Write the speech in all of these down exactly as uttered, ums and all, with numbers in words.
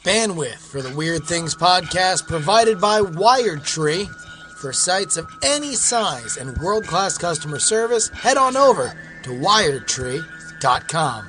Bandwidth for the Weird Things podcast provided by WiredTree. For sites of any size and world-class customer service, head on over to wired tree dot com.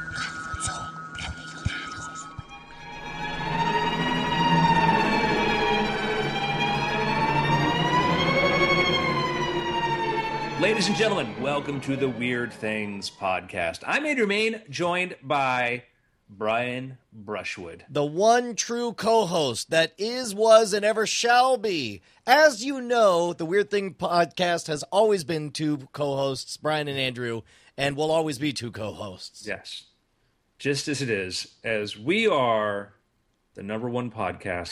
Ladies and gentlemen, welcome to the Weird Things podcast. I'm Andrew Main, joined by Brian Brushwood. The one true co-host that is, was, and ever shall be. As you know, the Weird Thing podcast has always been two co-hosts, Brian and Andrew, and will always be two co-hosts. Yes, just as it is, as we are the number one podcast.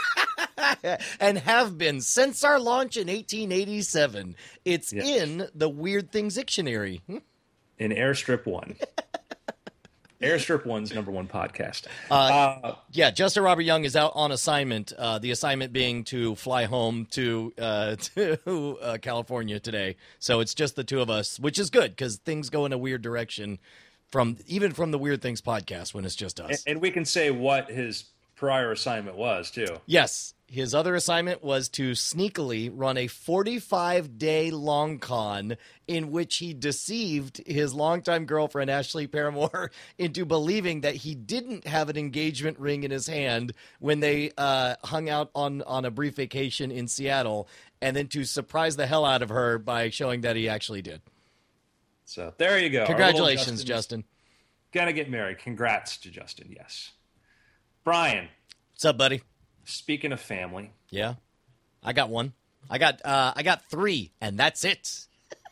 And have been since our launch in eighteen eighty-seven. It's yes. in the Weird Things dictionary. In Airstrip One. Airstrip One's number one podcast. Uh, uh, yeah, Justin Robert Young is out on assignment. Uh, the assignment being to fly home to uh, to uh, California today. So it's just the two of us, which is good because things go in a weird direction from even from the Weird Things podcast when it's just us. And, and we can say what his prior assignment was too. Yes. His other assignment was to sneakily run a forty-five day long con in which he deceived his longtime girlfriend, Ashley Paramore, into believing that he didn't have an engagement ring in his hand when they uh, hung out on, on a brief vacation in Seattle, and then to surprise the hell out of her by showing that he actually did. So there you go. Congratulations, Justin. Gonna get married. Congrats to Justin, yes. Brian. What's up, buddy? Speaking of family, yeah, I got one. I got uh, I got three, and that's it.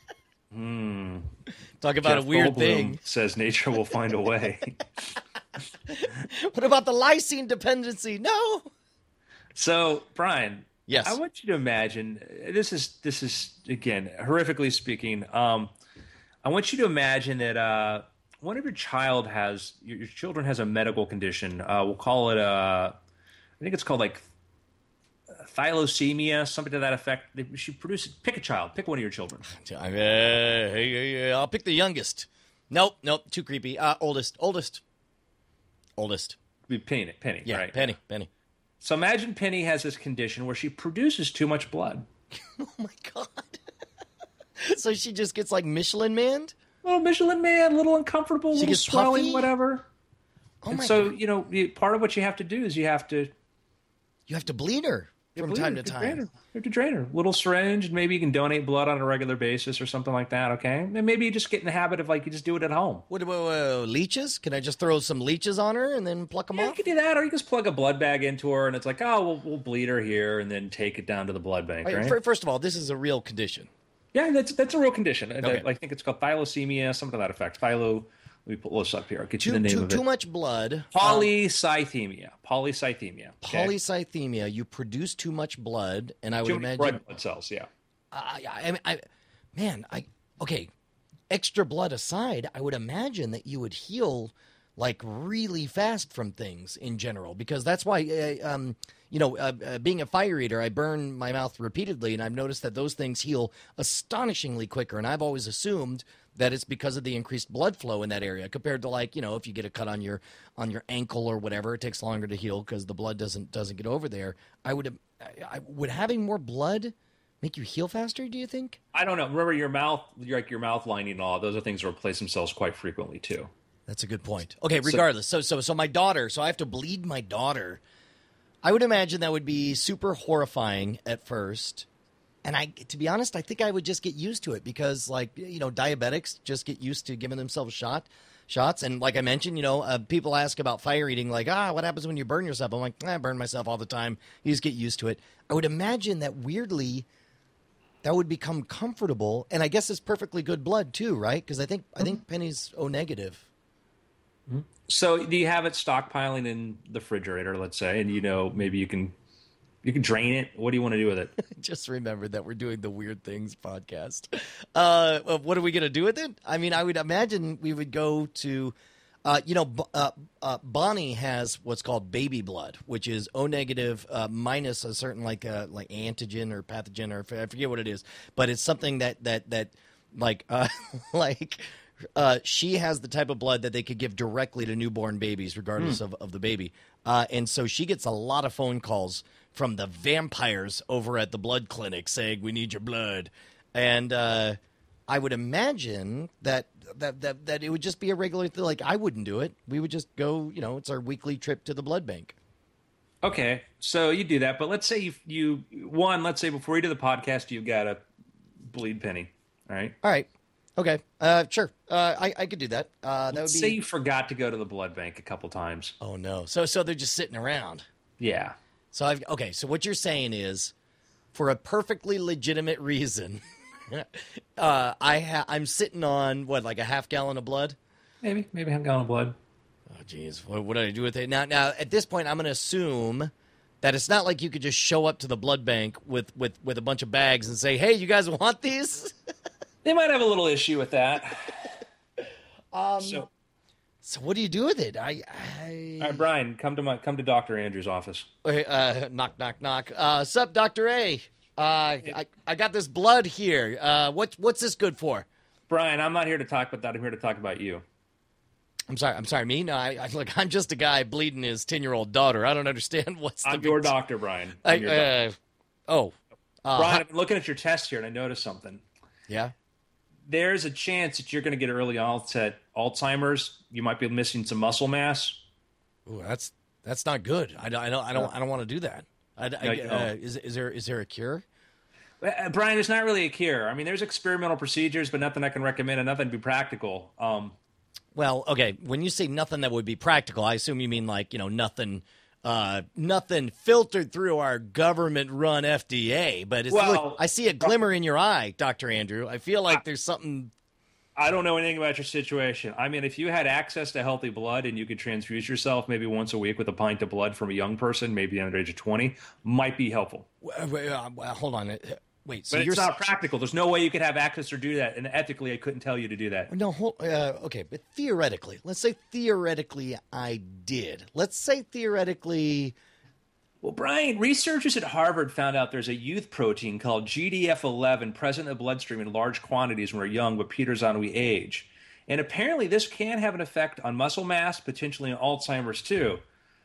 Hmm. Talk about Jeff a weird Goldblum thing. Says nature will find a way. What about the lysine dependency? No. So, Brian, yes, I want you to imagine. This is this is again horrifically speaking. Um, I want you to imagine that uh, one of your child has your, your children has a medical condition. Uh, we'll call it a. I think it's called like thalassemia, something to that effect. She produces. Pick a child. Pick one of your children. Uh, hey, hey, I'll pick the youngest. Nope, nope, too creepy. Uh, oldest, oldest, oldest. Penny, Penny. Yeah, right? Penny, Penny. So imagine Penny has this condition where she produces too much blood. Oh my god! So she just gets like Michelin manned. Little Michelin man, little uncomfortable, she little gets swelling, puffy? whatever. Oh and my so god. you know, part of what you have to do is you have to. You have to bleed her from bleed time her, to drain her. time. You have to drain her. Little syringe, and maybe you can donate blood on a regular basis or something like that, okay? And maybe you just get in the habit of, like, you just do it at home. What about uh, leeches? Can I just throw some leeches on her and then pluck them yeah, off? you can do that, or you just plug a blood bag into her, and it's like, oh, we'll, we'll bleed her here and then take it down to the blood bank, right? right? First of all, this is a real condition. Yeah, that's that's a real condition. Okay. I, I think it's called thalassemia, something to that effect. Thylo... Let me pull this up here. I'll get Too, you the name too, of it. too much blood. Polycythemia. Polycythemia. Okay? Polycythemia. You produce too much blood, and I would too many imagine red blood cells. Yeah. Uh, I, I, I, man, I okay. Extra blood aside, I would imagine that you would heal like really fast from things in general, because that's why, uh, um, you know, uh, uh, being a fire eater, I burn my mouth repeatedly, and I've noticed that those things heal astonishingly quicker. And I've always assumed that it's because of the increased blood flow in that area compared to, like, you know, if you get a cut on your on your ankle or whatever, it takes longer to heal because the blood doesn't doesn't get over there. I would I, I would having more blood make you heal faster, do you think? I don't know. Remember, your mouth, like your mouth lining and all those are things that replace themselves quite frequently too. That's a good point. Okay, regardless. So so so my daughter, so I have to bleed my daughter. I would imagine that would be super horrifying at first. And I, to be honest, I think I would just get used to it because, like, you know, diabetics just get used to giving themselves shot, shots. And like I mentioned, you know, uh, people ask about fire eating, like, ah, what happens when you burn yourself? I'm like, I burn myself all the time. You just get used to it. I would imagine that weirdly, that would become comfortable. And I guess it's perfectly good blood too, right? Because I think I think Penny's O negative. So do you have it stockpiling in the refrigerator, let's say, and you know maybe you can you can drain it? What do you want to do with it? Just remembered that we're doing the Weird Things podcast. Uh, what are we going to do with it? I mean, I would imagine we would go to, uh, you know, uh, uh, Bonnie has what's called baby blood, which is O negative uh, minus a certain like uh, like antigen or pathogen or I forget what it is, but it's something that that that like uh, like. Uh, she has the type of blood that they could give directly to newborn babies, regardless mm. of, of the baby. Uh, and so she gets a lot of phone calls from the vampires over at the blood clinic saying, we need your blood. And uh, I would imagine that, that, that, that it would just be a regular thing. Like, I wouldn't do it. We would just go, you know, it's our weekly trip to the blood bank. Okay, so you do that. But let's say you, you one, let's say before you do the podcast, you got a bleed penny, all right? All right. Okay. Uh, sure. Uh, I, I could do that. Uh, that let's would be... say you forgot to go to the blood bank a couple times. Oh, no. So so they're just sitting around. Yeah. So I've okay. So what you're saying is, for a perfectly legitimate reason, uh, I ha- I'm sitting on what, like a half gallon of blood? Maybe, maybe half gallon of blood. Oh, geez, what, what do I do with it now? Now at this point, I'm going to assume that it's not like you could just show up to the blood bank with with with a bunch of bags and say, "Hey, you guys want these?" They might have a little issue with that. Um. So, so what do you do with it? I. I... All right, Brian, come to my come to Doctor Andrews' office. Uh, knock, knock, knock. Uh, sup, Doctor A? Uh, I, I got this blood here. Uh, what, what's this good for? Brian, I'm not here to talk about that. I'm here to talk about you. I'm sorry. I'm sorry. Me? No, I, I look. I'm just a guy bleeding his ten-year-old daughter. I don't understand what's. The I'm your doctor, Brian. I'm I, your uh, doctor. Oh, uh, Brian, I'm looking at your test here, and I noticed something. Yeah. There's a chance that you're going to get early onset Alzheimer's. You might be missing some muscle mass. Ooh, that's that's not good. I, I don't. I don't. I don't want to do that. I, No, I, you uh, don't. is is there is there a cure? Uh, Brian, it's not really a cure. I mean, there's experimental procedures, but nothing I can recommend and nothing to be practical. Um, Well, okay. When you say nothing that would be practical, I assume you mean like, you know, nothing, uh, nothing filtered through our government-run F D A. But it's Well, look, I see a glimmer in your eye, Doctor Andrew. I feel like there's something. I don't know anything about your situation. I mean, if you had access to healthy blood and you could transfuse yourself maybe once a week with a pint of blood from a young person, maybe under the age of twenty, might be helpful. Uh, wait, uh, well, hold on. Wait, so But you're it's not practical. There's no way you could have access or do that. And ethically, I couldn't tell you to do that. No, hold, uh, okay, but theoretically, let's say theoretically I did. Let's say theoretically. Well, Brian, researchers at Harvard found out there's a youth protein called G D F eleven present in the bloodstream in large quantities when we're young, but peters on we age. And apparently this can have an effect on muscle mass, potentially on Alzheimer's too.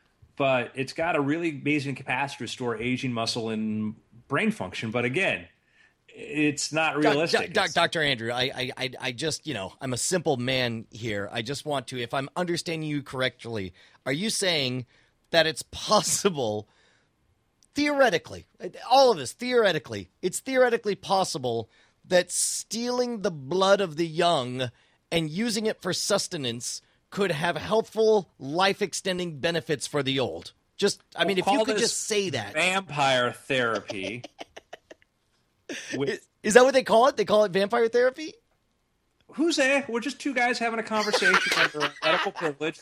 But it's got a really amazing capacity to restore aging muscle and brain function. But again, it's not realistic. Doc, doc, Doctor Andrew, I, I, I just, you know, I'm a simple man here. I just want to, if I'm understanding you correctly, are you saying that it's possible, theoretically, all of us, theoretically, it's theoretically possible that stealing the blood of the young and using it for sustenance could have helpful, life-extending benefits for the old? Just, I mean, We'll if you call could this just say that. Vampire therapy. With, Is, is that what they call it? They call it vampire therapy? who's that? We're just two guys having a conversation under medical privilege.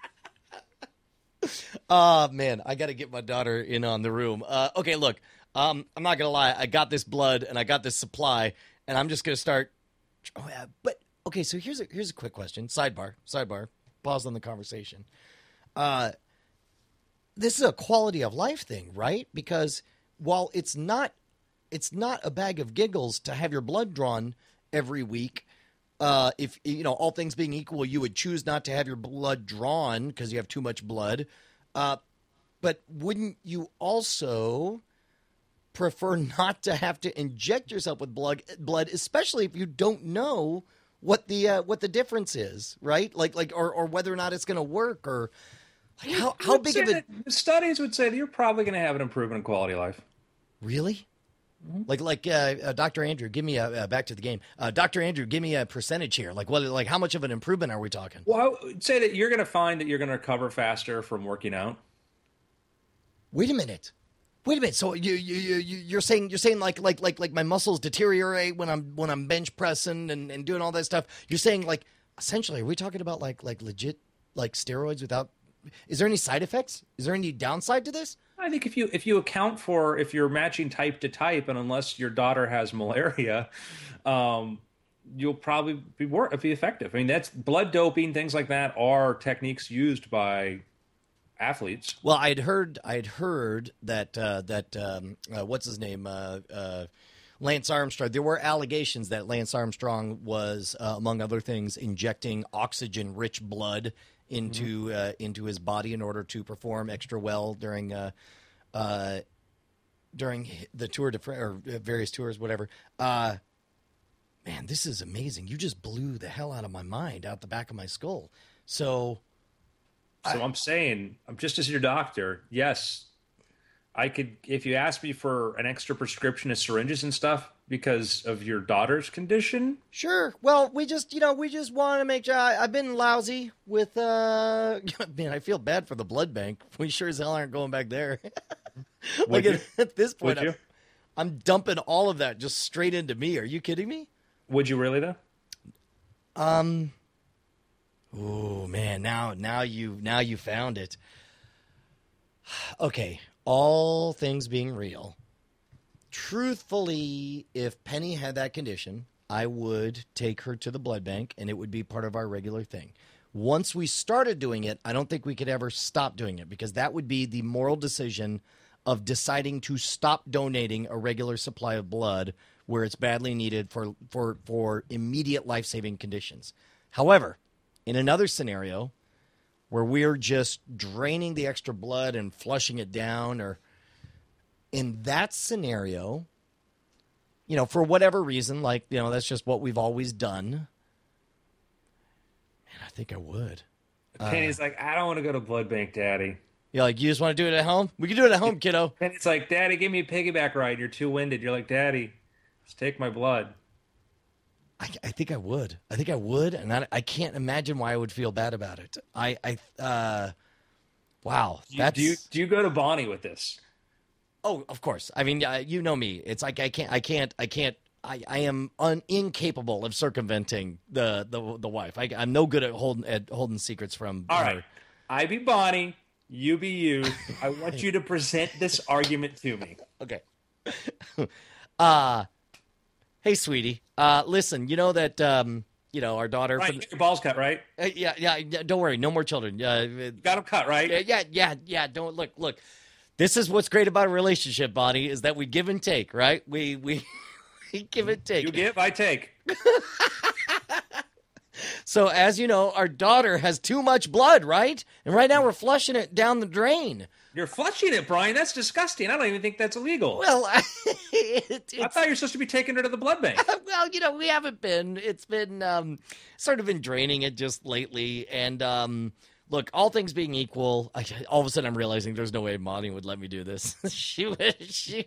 Oh, man, I got to get my daughter in on the room. Uh, okay, look, um, I'm not going to lie. I got this blood and I got this supply, and I'm just going to start. Oh, yeah, but, okay, so here's a, here's a quick question. Sidebar, sidebar, pause on the conversation. Uh, this is a quality of life thing, right? Because while it's not it's not a bag of giggles to have your blood drawn every week, uh, if, you know, all things being equal, you would choose not to have your blood drawn because you have too much blood. Uh, but wouldn't you also prefer not to have to inject yourself with blood, blood, especially if you don't know what the uh, what the difference is, right? Like like or or whether or not it's going to work, or like how how big of a studies would say that you're probably going to have an improvement in quality of life. Really? Like, like uh, uh, Doctor Andrew, give me a uh, back to the game. Uh, Doctor Andrew, give me a percentage here. Like, what? Like, how much of an improvement are we talking? Well, I would say that you're going to find that you're going to recover faster from working out. Wait a minute. Wait a minute. So you you you you're saying you're saying like like like like my muscles deteriorate when I'm when I'm bench pressing and, and doing all that stuff. You're saying like essentially, are we talking about like like legit like steroids without? Is there any side effects? Is there any downside to this? I think if you if you account for if you're matching type to type, and unless your daughter has malaria, um, you'll probably be work be effective. I mean, that's blood doping, things like that are techniques used by athletes. Well, I'd heard I'd heard that uh, that um, uh, what's his name? Uh, uh, Lance Armstrong. There were allegations that Lance Armstrong was, uh, among other things, injecting oxygen-rich blood into mm-hmm. uh, into his body in order to perform extra well during uh, uh, during the tour de France, or various tours, whatever. Uh, man, this is amazing. You just blew the hell out of my mind, out the back of my skull. So, so I, I'm saying, I'm just as your doctor. Yes, I could, if you asked me for an extra prescription of syringes and stuff because of your daughter's condition. Sure. Well, we just, you know, we just want to make sure. I, I've been lousy with, uh, man, I feel bad for the blood bank. We sure as hell aren't going back there. Like at, at this point, I'm, I'm dumping all of that just straight into me. Are you kidding me? Would you really though? Um, oh man, now, now you, now you found it. Okay. All things being real, truthfully, if Penny had that condition, I would take her to the blood bank, and it would be part of our regular thing. Once we started doing it, I don't think we could ever stop doing it, because that would be the moral decision of deciding to stop donating a regular supply of blood where it's badly needed for, for, for immediate life-saving conditions. However, in another scenario where we're just draining the extra blood and flushing it down, or in that scenario, you know, for whatever reason, like, you know, that's just what we've always done. Man, I think I would. Penny's uh, like, I don't want to go to blood bank, Daddy. You're like, you just want to do it at home? We can do it at home, kiddo. Penny's like, Daddy, give me a piggyback ride. You're too winded. You're like, Daddy, just take my blood. I, I think I would. I think I would, and I, I can't imagine why I would feel bad about it. I, I, uh, wow. Do you, that's... do you do you go to Bonnie with this? Oh, of course. I mean, uh, you know me. It's like I can't, I can't, I can't. I, I am un, incapable of circumventing the the the wife. I, I'm no good at holding at holding secrets from All her. right, I be Bonnie, you be you. I want you to present this argument to me. Okay. uh Hey, sweetie. Uh, listen, you know that, um, you know, our daughter. Right, you get your balls cut, right? Uh, yeah, yeah, yeah. Don't worry. No more children. Uh, got them cut, right? Uh, yeah, yeah, yeah. Don't look, look. This is what's great about a relationship, Bonnie, is that we give and take, right? We, we, we give and take. You give, I take. So, as you know, our daughter has too much blood, right? And right now we're flushing it down the drain. You're flushing it, Brian. That's disgusting. I don't even think that's illegal. Well, it, I thought you were supposed to be taking her to the blood bank. Well, you know, we haven't been. It's been um, sort of been draining it just lately. And um, look, all things being equal, I, all of a sudden I'm realizing there's no way Monty would let me do this. she would. She.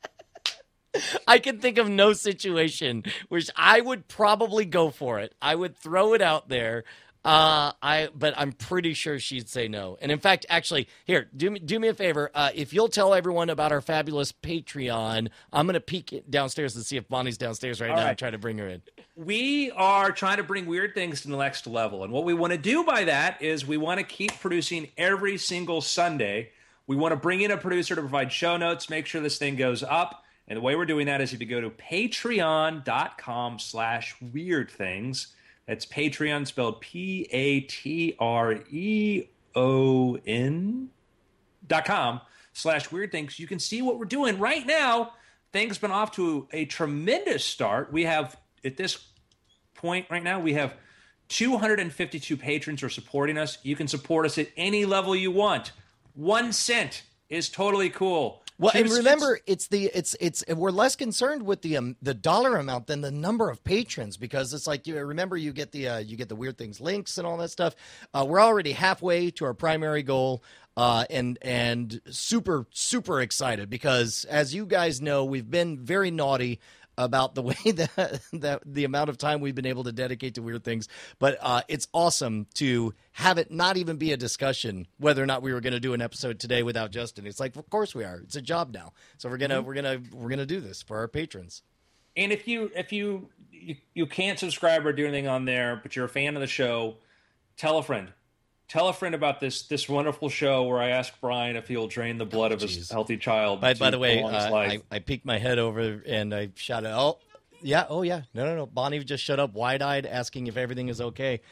I can think of no situation which I would probably go for it. I would throw it out there. Uh, I, but I'm pretty sure she'd say no. And in fact, actually, here, do me, do me a favor. Uh, if you'll tell everyone about our fabulous Patreon, I'm going to peek downstairs and see if Bonnie's downstairs right All now right. and try to bring her in. We are trying to bring weird things to the next level. And what we want to do by that is we want to keep producing every single Sunday. We want to bring in a producer to provide show notes, make sure this thing goes up. And the way we're doing that is if you go to patreon.com slash weird things. That's Patreon, spelled P A T R E O N dot com slash weird things. You can see what we're doing right now. Things been off to a tremendous start. We have, at this point right now, we have two hundred fifty-two patrons who are supporting us. You can support us at any level you want. One cent is totally cool. Well, and remember, it's the it's it's we're less concerned with the um, the dollar amount than the number of patrons, because it's like, you remember you get the uh, you get the weird things links and all that stuff. Uh, we're already halfway to our primary goal, uh, and and super super excited because, as you guys know, we've been very naughty about the way that, that the amount of time we've been able to dedicate to weird things. But uh, it's awesome to have it not even be a discussion whether or not we were going to do an episode today without Justin. It's like, of course we are. It's a job now. So we're going to, mm-hmm. we're going to, we're going to do this for our patrons. And if you, if you, you, you can't subscribe or do anything on there, but you're a fan of the show, tell a friend. Tell a friend about this this wonderful show where I ask Brian if he'll drain the blood oh, of his healthy child. By, by the way, uh, I, I peeked my head over and I shouted, oh, yeah, oh, yeah. No, no, no. Bonnie just shut up wide-eyed asking if everything is okay.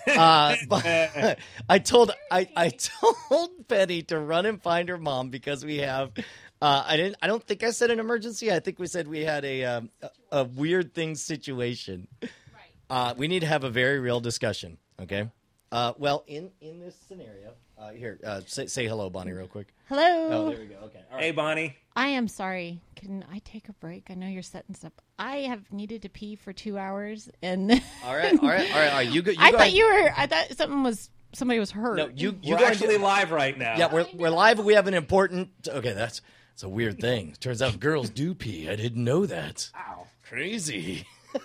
Uh, but I told I, I told Penny to run and find her mom because we have. Uh, I didn't. I don't think I said an emergency. I think we said we had a um, a, a weird thing situation. Uh, we need to have a very real discussion. Okay. Uh, well, in in this scenario, uh, here, uh, say, say hello, Bonnie, real quick. Hello. Oh, there we go. Okay. All right. Hey, Bonnie. I am sorry. Can I take a break? I know you're setting stuff. I have needed to pee for two hours, and All right. All right. All right. All right. You go. You I go thought ahead. you were. I thought something was. Somebody was hurt. No, you. You We're go actually ahead. live right now. Yeah, we're we're live. We have an important. Okay, that's it's a weird thing. Turns out girls do pee. I didn't know that. Wow. Crazy.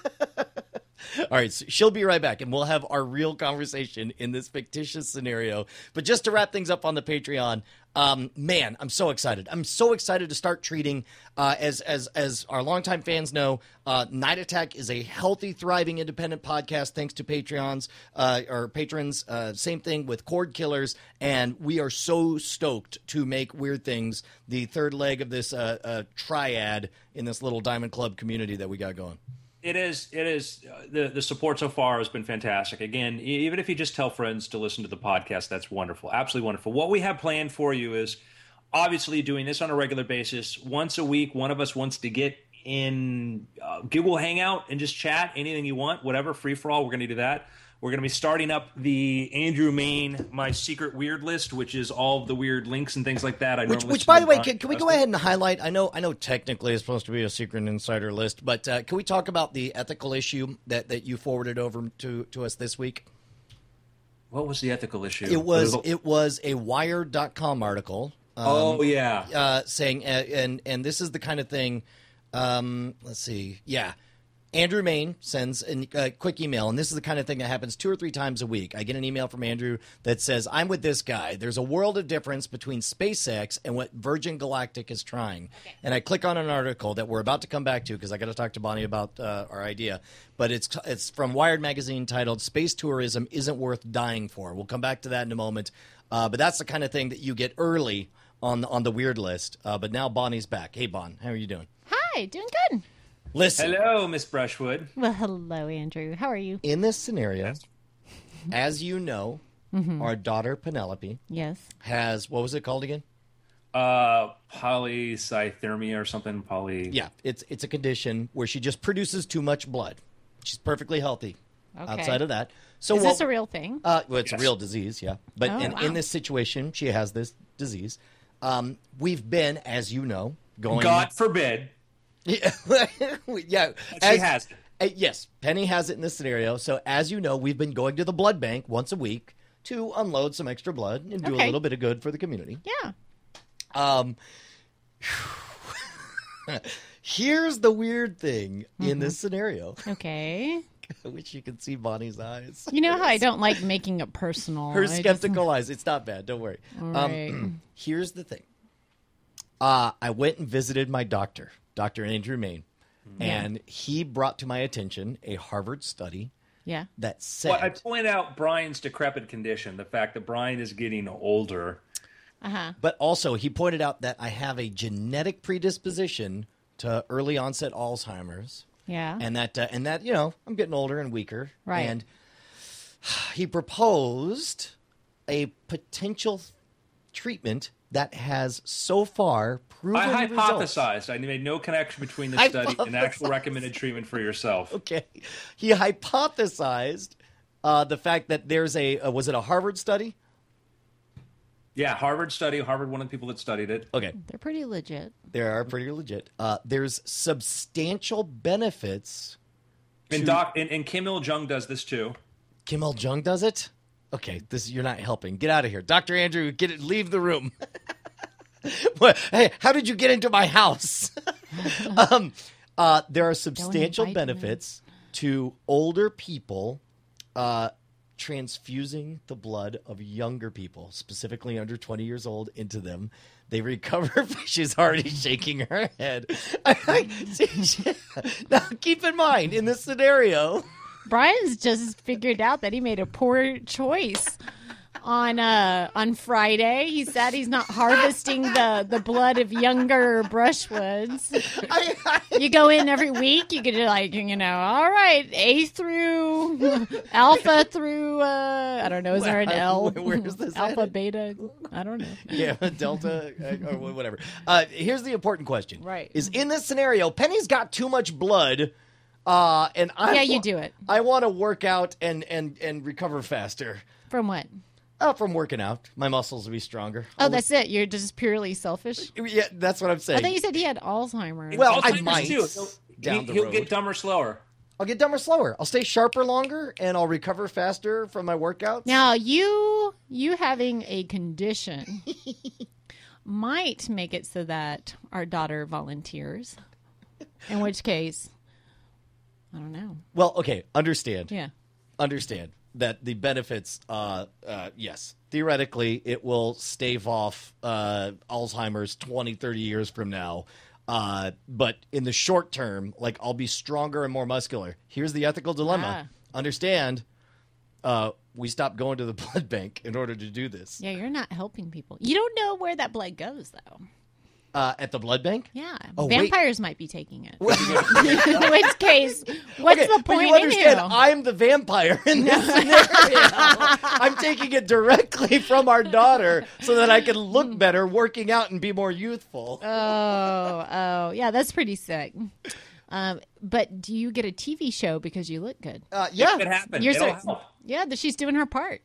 All right, so she'll be right back, and we'll have our real conversation in this fictitious scenario. But just to wrap things up on the Patreon, um, man, I'm so excited. I'm so excited to start treating, uh, as as as our longtime fans know, uh, Night Attack is a healthy, thriving, independent podcast thanks to Patreons uh, or patrons. Uh, same thing with Cord Killers, and we are so stoked to make Weird Things the third leg of this uh, uh, triad in this little Diamond Club community that we got going. It is. It is. Uh, the the support so far has been fantastic. Again, e- even if you just tell friends to listen to the podcast, that's wonderful. Absolutely wonderful. What we have planned for you is obviously doing this on a regular basis. Once a week, one of us wants to get in uh, Google Hangout and just chat anything you want, whatever, free for all. We're going to do that. We're going to be starting up the Andrew Main My Secret Weird List, which is all of the weird links and things like that. I Which, normally which by the way, on- can, can we go ahead and highlight? I know, I know, technically it's supposed to be a secret insider list, but uh, can we talk about the ethical issue that, that you forwarded over to, to us this week? What was the ethical issue? It was it was a Wired dot com article. Um, Oh yeah. uh, saying uh, and and this is the kind of thing. Um, let's see, yeah. Andrew Main sends a uh, quick email, and this is the kind of thing that happens two or three times a week. I get an email from Andrew that says, I'm with this guy. There's a world of difference between SpaceX and what Virgin Galactic is trying. Okay. And I click on an article that we're about to come back to because I got to talk to Bonnie about uh, our idea. But it's it's from Wired Magazine titled, Space Tourism Isn't Worth Dying For. We'll come back to that in a moment. Uh, but that's the kind of thing that you get early on, on the weird list. Uh, but now Bonnie's back. Hey, Bon, how are you doing? Hi, doing good. Listen. Hello, Miss Brushwood. Well, hello, Andrew. How are you? In this scenario, as you know, mm-hmm. our daughter Penelope yes has, what was it called again? Uh, polycythemia or something. Poly. Yeah, it's it's a condition where she just produces too much blood. She's perfectly healthy. Okay. Outside of that, so is what, this a real thing? Uh, well, it's Yes. a real disease, yeah. But Oh, in, wow. in this situation, she has this disease. Um, we've been, as you know, going. God forbid. Yeah, yeah. She as- has it. Uh, yes, Penny has it in this scenario. So, as you know, we've been going to the blood bank once a week to unload some extra blood and do a Okay. little bit of good for the community. Yeah. Um, here's the weird thing Mm-hmm. in this scenario. Okay. I wish you could see Bonnie's eyes. You know how I don't like making it personal. Her I just- skeptical eyes. It's not bad. Don't worry. All right. Um, here's the thing. Uh, I went and visited my doctor, Doctor Andrew Main, and he brought to my attention a Harvard study yeah. that said. Well, I point out Brian's decrepit condition, the fact that Brian is getting older. Uh-huh. But also, he pointed out that I have a genetic predisposition to early onset Alzheimer's, Yeah. and that uh, and that you know I'm getting older and weaker. Right. And he proposed a potential treatment that has so far proven I results. hypothesized. I made no connection between the study and actual recommended treatment for yourself. Okay, he hypothesized uh, the fact that there's a uh, was it a Harvard study? Yeah, Harvard study. Harvard, one of the people that studied it. Okay, They're pretty legit. they are pretty legit. Uh, there's substantial benefits. And to- Doc and, and Kim Il Jung does this too. Kim Il Jung does it. Okay, this you're not helping. Get out of here, Doctor Andrew. Get it. Leave the room. What? Hey, how did you get into my house? um, uh, there are substantial invite me. benefits to older people uh, transfusing the blood of younger people, specifically under twenty years old, into them. They recover. She's already shaking her head. Now, keep in mind, in this scenario. Brian's just figured out that he made a poor choice on uh on Friday. He said he's not harvesting the, the blood of younger brushwoods. I, I, You go in every week. You could do like you know, all right, A through Alpha through uh I don't know. Is there an L? Where is this Alpha, headed? Beta? I don't know. yeah, Delta uh, or whatever. Uh, here's the important question. Right. Is in this scenario, Penny's got too much blood, uh, and I Yeah, you wa- do it. I want to work out and, and, and recover faster. From what? Uh, from working out. My muscles will be stronger. Oh, that's it. You're just purely selfish. Yeah, that's what I'm saying. I thought you said he had Alzheimer's. Well, I Alzheimer's might too. He'll, down he, the he'll road. get dumber slower. I'll get dumber slower. I'll stay sharper longer, and I'll recover faster from my workouts. Now, you you having a condition might make it so that our daughter volunteers. In which case, I don't know. Well, okay, understand. Yeah. Understand that the benefits, uh, uh, yes, theoretically, it will stave off uh, Alzheimer's twenty, thirty years from now. Uh, but in the short term, like, I'll be stronger and more muscular. Here's the ethical dilemma. Ah. Understand, uh, we stopped going to the blood bank in order to do this. Yeah, you're not helping people. You don't know where that blood goes, though. Uh, at the blood bank? Yeah. Oh, wait. Vampires might be taking it. In which case, what's Okay, the but point you in understand, you? I'm the vampire in this scenario. I'm taking it directly from our daughter so that I can look better, working out, and be more youthful. Oh, oh, yeah, that's pretty sick. Um, but do you get a T V show because you look good? Uh, yeah. It happened. You're It'll so- help. Yeah, that she's doing her part.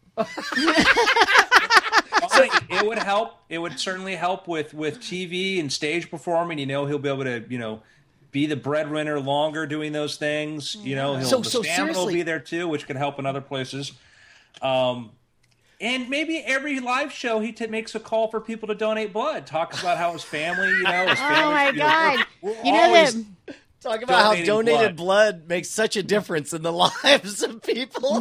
Honestly, it would help. It would certainly help with, with T V and stage performing. You know, he'll be able to, you know, be the breadwinner longer doing those things. You know, he'll, So- the so stamina will seriously- be there too, which could help in other places. Um, and maybe every live show he t- makes a call for people to donate blood. Talks about how his family, you know, his family. Oh my you know, God! we're, we're You know always, that Talk about how Donating donated blood. makes such a difference in the lives of people.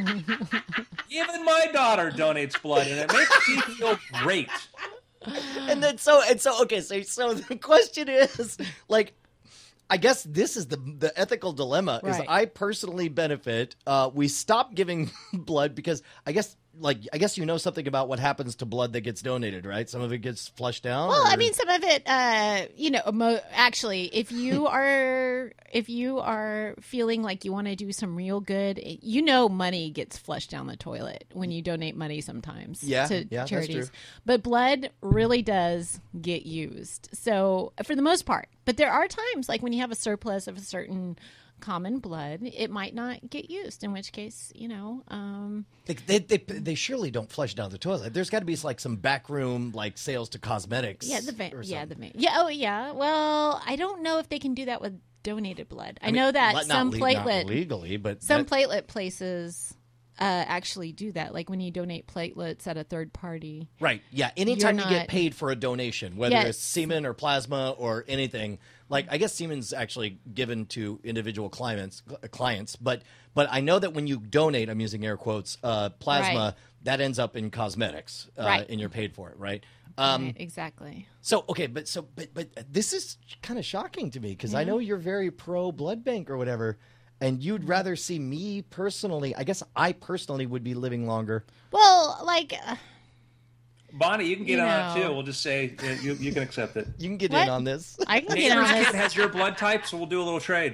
even my daughter donates blood, and it makes me feel great. and then so and so okay, so so the question is, like, I guess this is the the ethical dilemma is Right. I personally benefit. Uh, we stop giving blood because I guess like I guess you know something about what happens to blood that gets donated, right? Some of it gets flushed down. Well, or- I mean, some of it, uh, you know, mo- actually, if you are if you are feeling like you want to do some real good, you know, money gets flushed down the toilet when you donate money sometimes Yeah, to yeah, that's charities. true. But blood really does get used. So for the most part, but there are times like when you have a surplus of a certain common blood, it might not get used. In which case, you know. Um, They, they, they, they surely don't flush down the toilet. There's got to be like some backroom like sales to cosmetics. Yeah, the va- or yeah, something. the va- yeah. Oh, yeah. Well, I don't know if they can do that with donated blood. I, know that Not- some not le- not platelet legally, but some that- platelet places uh, actually do that. Like when you donate platelets at a third party. right. Yeah, anytime You're you get not- paid for a donation, whether Yes. it's semen or plasma or anything, like I guess semen's actually given to individual clients, clients, but but I know that when you donate, I'm using air quotes, uh, plasma, Right. that ends up in cosmetics, uh, Right. and you're paid for it, right? Um, Right, exactly. So okay, but so but but this is kind of shocking to me because I know you're very pro blood bank or whatever, and you'd rather see me personally. I guess I personally would be living longer. Well, like, uh, Bonnie, you can get You on it know. too. We'll just say uh, you, you can accept it. You can get What? in on this. I can get on Neighbor's kid this. has your blood type, so we'll do a little trade.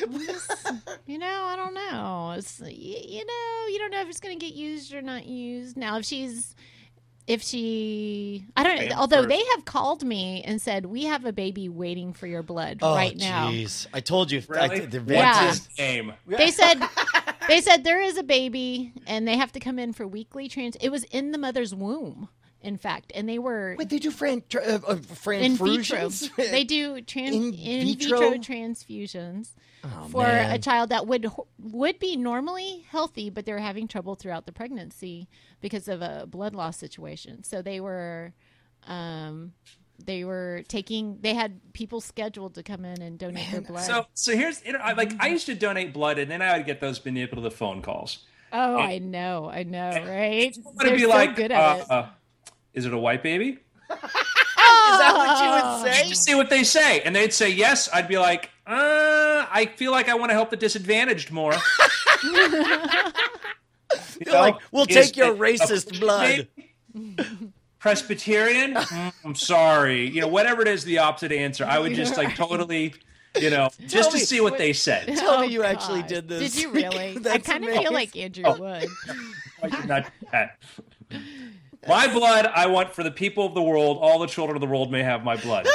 You know, I don't know. It's, y- you know, you don't know if it's going to get used or not used. Now, if she's, if she, I don't Fam know. Although first. they have called me and said, we have a baby waiting for your blood Oh, right now. jeez. I told you. I, Really? the What's Yeah. his name? They said, they said there is a baby and they have to come in for weekly trans. It was in the mother's womb, in fact. And they were Wait, they do fran, tra- uh, uh, in vitro. transfusions? They do trans, In in, vitro? vitro? transfusions Oh, for man. a child that would would be normally healthy, but they're having trouble throughout the pregnancy because of a blood loss situation. So they were, um, they were taking. They had people scheduled to come in and donate their blood. So, so here's you know, I, like I used to donate blood, and then I would get those manipulative phone calls. oh, I know, I know, right? I'm They're gonna be so like, good uh, at it. uh, "Is it a white baby?" Is that what you would say? Just see what they say, and they'd say yes. I'd be like, "Uh, I feel like I want to help the disadvantaged more." They're like, we'll Is take your it racist a- blood. Presbyterian? Mm, I'm sorry. You know, whatever it is, the opposite answer. I would just like totally, you know, just to me- see what they said. Tell me Oh, you actually God. did this. Did you really? I That's kind of amazing. feel like Andrew would. I did not do that. My blood, I want for the people of the world. All the children of the world may have my blood.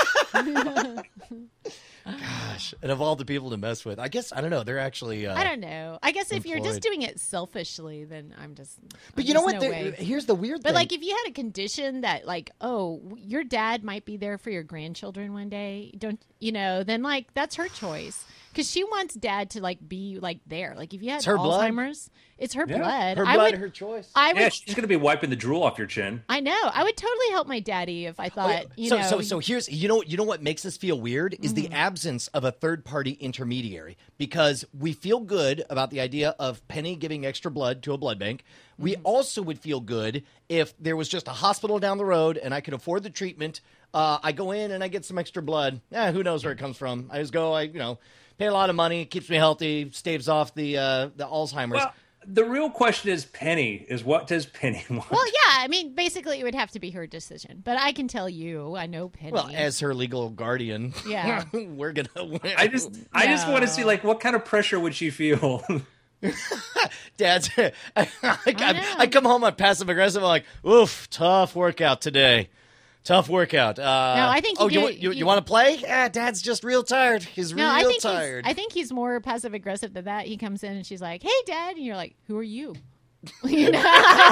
Gosh, and of all the people to mess with, I guess I don't know. They're actually. Uh, I don't know. I guess if you're employed. just doing it selfishly, then I'm just. But I'm you know just what? No There- way. here's the weird But thing. like, if you had a condition that, like, oh, your dad might be there for your grandchildren one day, don't you know? Then like, that's her choice because she wants dad to like be like there. Like, if you had It's her blood. Alzheimer's, it's her Yeah. blood. her I blood, would. her choice. I would. Yeah, she's gonna be wiping the drool off your chin. I know. I would totally help my daddy if I thought, you so, know. so, so here's you know you know what makes us feel weird is Mm-hmm. the absence of a third party intermediary because we feel good about the idea of Penny giving extra blood to a blood bank. We Mm-hmm. also would feel good if there was just a hospital down the road and I could afford the treatment. Uh, I go in and I get some extra blood. Eh, who knows where it comes from? I just go. I you know pay a lot of money, keeps me healthy, staves off the uh, the Alzheimer's. Well, the real question is Penny. Is what does Penny want? Well, yeah. I mean, basically, it would have to be her decision. But I can tell you, I know Penny. Well, as her legal guardian, Yeah. we're gonna. I just, I just want to see No. like what kind of pressure would she feel? Dad's. I, I, I, know. I come home, I'm passive aggressive. I'm like, oof, tough workout today. Tough workout. Uh, No, I think Oh, you you, do- you, you, you- want to play? Yeah, Dad's just real tired. He's no, real I think tired. he's. I think he's more passive aggressive than that. He comes in and she's like, "Hey, Dad," and you're like, "Who are you?" You know?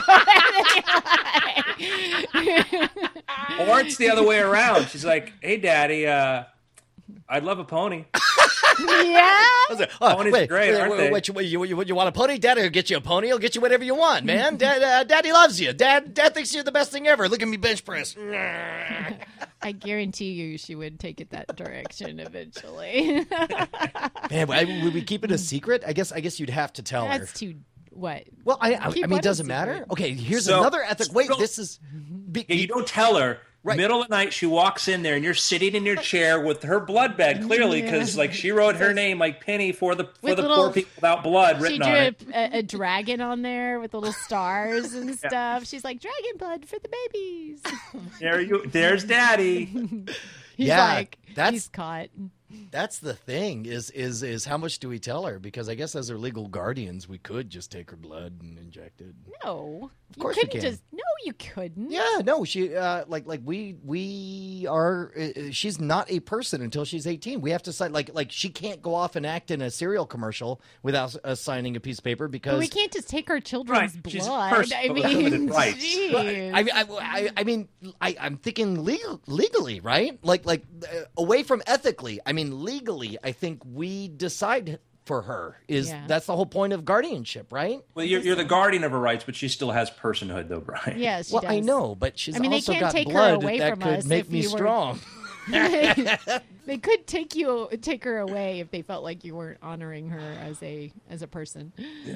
Or it's the other way around. She's like, "Hey, Daddy, uh, I'd love a pony." yeah. I was like, oh, Ponies wait, are great, wait, aren't wait, they? What, you, you, you, you want a pony? Daddy will get you a pony. He'll get you whatever you want, man. Dad, uh, Daddy loves you. Dad, Dad thinks you're the best thing ever. Look at me bench press. I guarantee you, she would take it that direction eventually. Man, I- would we keep it a secret? I guess. I guess you'd have to tell her. That's too. What? Well, I, I, I Keep mean, what it doesn't a matter. secret? Okay, here's So- another ethic. Wait, so- this is. Be, Yeah, you don't tell her. Right. Middle of the night, she walks in there, and you're sitting in your chair with her blood bag, clearly, because like she wrote her name like Penny for the for With the little- poor people without blood She written drew on a, it. a, a dragon on there with little stars and stuff. She's like, "Dragon blood for the babies." There you, there's Daddy. He's Yeah, like, that's- he's caught. That's the thing is is is how much do we tell her? Because I guess as her legal guardians, we could just take her blood and inject it. No, of course you we couldn't can. just. No, you couldn't. Yeah, no, she uh, like like we we are. Uh, she's not a person until she's eighteen. We have to sign like like she can't go off and act in a cereal commercial without us signing a piece of paper because But we can't just take our children's Right, she's a blood. person I with mean, limited rights. jeez. I mean, I, I, I mean, I, I'm thinking legal, legally, right? Like, like uh, away from ethically. I mean, legally, I think we decide for her. Is Yeah. that's the whole point of guardianship, right? Well, you're, you're the guardian of her rights, but she still has personhood, though, Brian. yes, she well, does. I know, but she's I mean, they also can't got take her blood away that from could us make if me you were- strong. They could take you, take her away if they felt like you weren't honoring her as a as a person.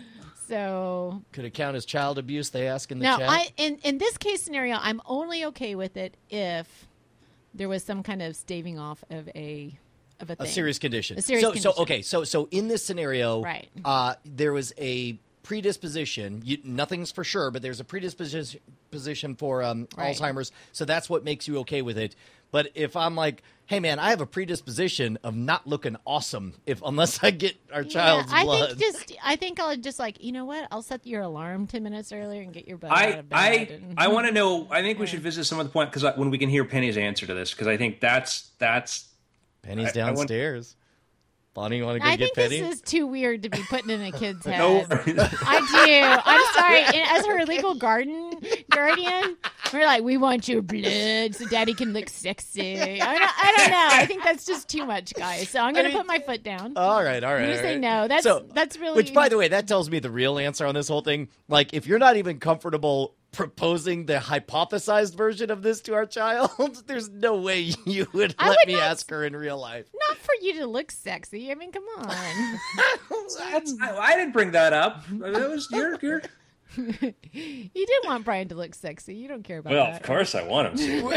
So Could it count as child abuse? They ask in the now, chat. I in in this case scenario, I'm only okay with it if there was some kind of staving off of a of a a thing. serious condition. A serious so, condition. so okay, so so in this scenario, Right. uh, there was a predisposition. You, nothing's for sure, but there's a predisposition position for um, Right. Alzheimer's. So that's what makes you okay with it. But if I'm like, hey man, I have a predisposition of not looking awesome if unless I get our child's yeah, I blood. think just I think I'll just like you know what I'll set your alarm ten minutes earlier and get your butt out I of bed. I and- I want to know. I think we should visit some of the point because when we can hear Penny's answer to this, because I think that's that's Penny's I- I want- downstairs. Bonnie, you want to go I get think Penny? this is too weird to be putting in a kid's head. no worries. I do. I'm sorry. And as her legal garden guardian, we're like, we want your blood so Daddy can look sexy. I don't, I don't know. I think that's just too much, guys. So I'm going to mean- put my foot down. All right, all right. I'm gonna all say right. no. That's So- that's really. Which, by the way, that tells me the real answer on this whole thing. Like, if you're not even comfortable proposing the hypothesized version of this to our child, there's no way you would I let would me not- ask her in real life. not for you to look sexy. I mean, come on. That's, I, I didn't bring that up. That was your your. You did want Brian to look sexy. You don't care about Well, that. of course I want him to.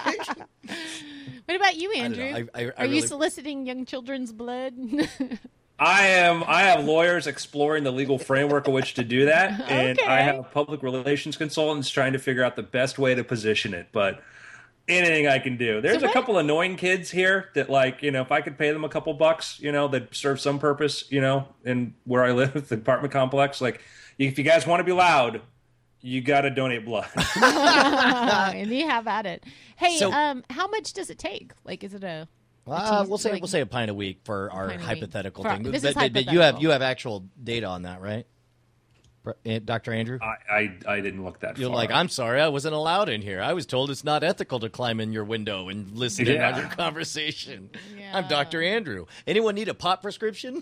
What about you, don't know. Andrew? I- I- I Are you really- soliciting young children's blood? I am. I have lawyers exploring the legal framework in which to do that, and Okay. I have public relations consultants trying to figure out the best way to position it. But anything I can do. There's So a what- couple annoying kids here that, like, you know, if I could pay them a couple bucks, you know, that serve some purpose, you know, in where I live, the apartment complex. Like, if you guys want to be loud, you got to donate blood. and you have at it. Hey, So- um, how much does it take? Like, is it a? Uh, tease- we'll say like- we'll say a pint a week for our pint a week. hypothetical For- thing. this but, is but- but you have hypothetical. you have actual data on that, right, Br- eh, Doctor Andrew? I, I I didn't look that You're far. like, I'm sorry, I wasn't allowed in here. I was told it's not ethical to climb in your window and listen in Yeah. on your conversation. I'm Yeah. Doctor Andrew. Anyone need a pot prescription?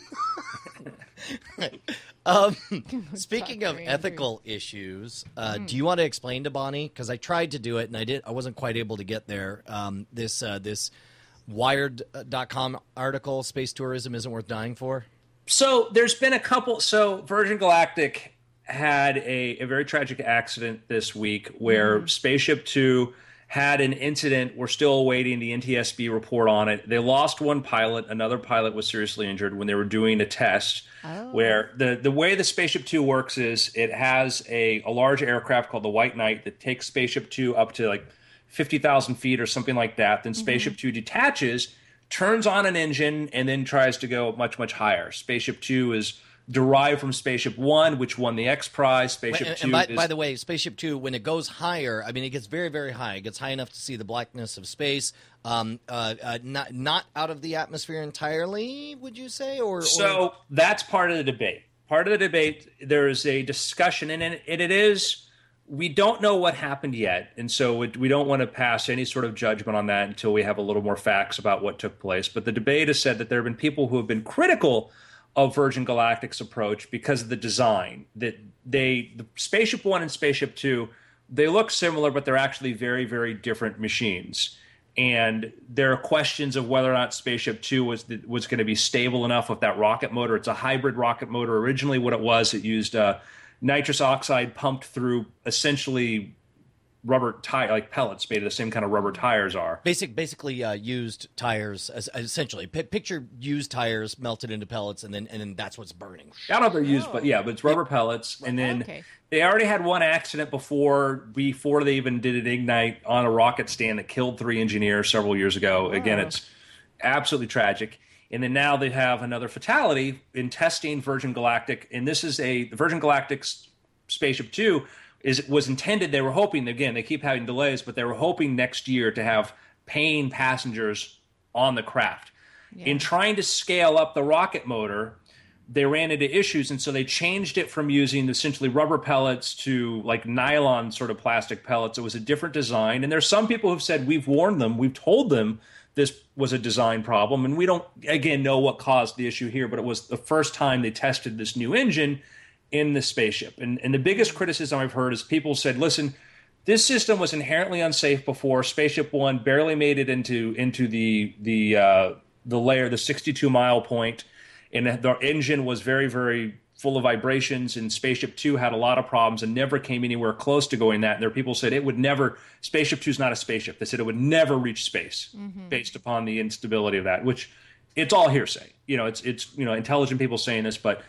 um, speaking of Doctor Andrew. ethical issues, uh, do you want to explain to Bonnie? Because I tried to do it and I did. I wasn't quite able to get there. Um, this uh, this Wired dot com article, space tourism isn't worth dying for. So there's been a couple. So Virgin Galactic had a, a very tragic accident this week where Spaceship Two had an incident. We're still awaiting the N T S B report on it. They lost one pilot. Another pilot was seriously injured when they were doing a test. Oh. Where the, the way the Spaceship Two works is it has a, a large aircraft called the White Knight that takes Spaceship Two up to like fifty thousand feet or something like that. Then Spaceship Two detaches, turns on an engine, and then tries to go much, much higher. Spaceship Two is derived from Spaceship One, which won the X Prize. Spaceship And, Two and by, is... by the way, Spaceship Two, when it goes higher, I mean, it gets very, very high. It gets high enough to see the blackness of space. Um, uh, uh, not not out of the atmosphere entirely, would you say? Or, or So that's part of the debate. Part of the debate, there is a discussion, and it, it is... We don't know what happened yet, and so it, we don't want to pass any sort of judgment on that until we have a little more facts about what took place. But the debate has said that there have been people who have been critical of Virgin Galactic's approach because of the design. That they, the Spaceship One and Spaceship Two, they look similar, but they're actually very, very different machines. And there are questions of whether or not Spaceship Two was was going to be stable enough with that rocket motor. It's a hybrid rocket motor. Originally, what it was, it used uh, nitrous oxide pumped through essentially rubber tire, like pellets made of the same kind of rubber tires are. basic, basically uh, used tires, as, essentially. P- picture used tires melted into pellets, and then and then that's what's burning. I don't know if they're used, but yeah, but it's rubber pellets. And then Okay. they already had one accident before before they even did an ignite on a rocket stand that killed three engineers several years ago. Again, it's absolutely tragic. And then now they have another fatality in testing Virgin Galactic, and this is a the Virgin Galactic's Spaceship Two is was intended. They were hoping, again, they keep having delays, but they were hoping next year to have paying passengers on the craft. In trying to scale up the rocket motor, they ran into issues, and so they changed it from using essentially rubber pellets to like nylon sort of plastic pellets. It was a different design, and there's some people who've said we've warned them, we've told them this was a design problem, and we don't again know what caused the issue here, but it was the first time they tested this new engine in the spaceship. And, and the biggest criticism I've heard is people said, listen, this system was inherently unsafe before. Spaceship One barely made it into into the the uh, the layer, the sixty-two mile point, and the engine was very, very full of vibrations. And Spaceship Two had a lot of problems and never came anywhere close to going that. And there are people who said it would never. Spaceship Two is not a spaceship. They said it would never reach space based upon the instability of that. Which it's all hearsay. You know, it's it's you know intelligent people saying this, but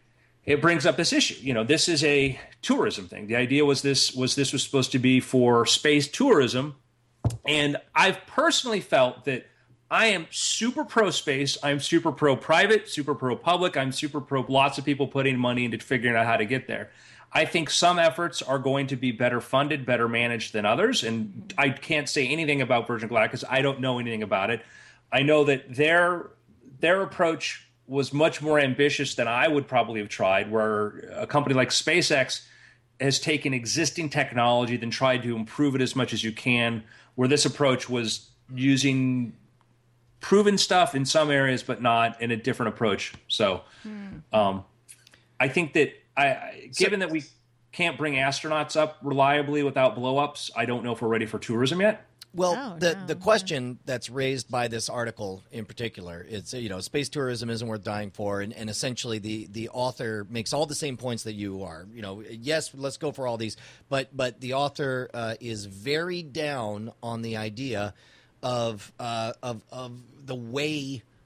it brings up this issue. You know, this is a tourism thing. The idea was this was this was supposed to be for space tourism, and I've personally felt that I am super pro space. I'm super pro private, super pro public. I'm super pro lots of people putting money into figuring out how to get there. I think some efforts are going to be better funded, better managed than others, and I can't say anything about Virgin Galactic because I don't know anything about it. I know that their their approach was much more ambitious than I would probably have tried, where a company like SpaceX has taken existing technology, then tried to improve it as much as you can, where this approach was using proven stuff in some areas, but not in a different approach. So um, I think that, I, I given that we can't bring astronauts up reliably without blowups, I don't know if we're ready for tourism yet. Well, Oh, the no. the question that's raised by this article in particular, it's you know, space tourism isn't worth dying for, and, and essentially the, the author makes all the same points that you are. You know, yes, let's go for all these, but but the author uh, is very down on the idea of uh, of of the way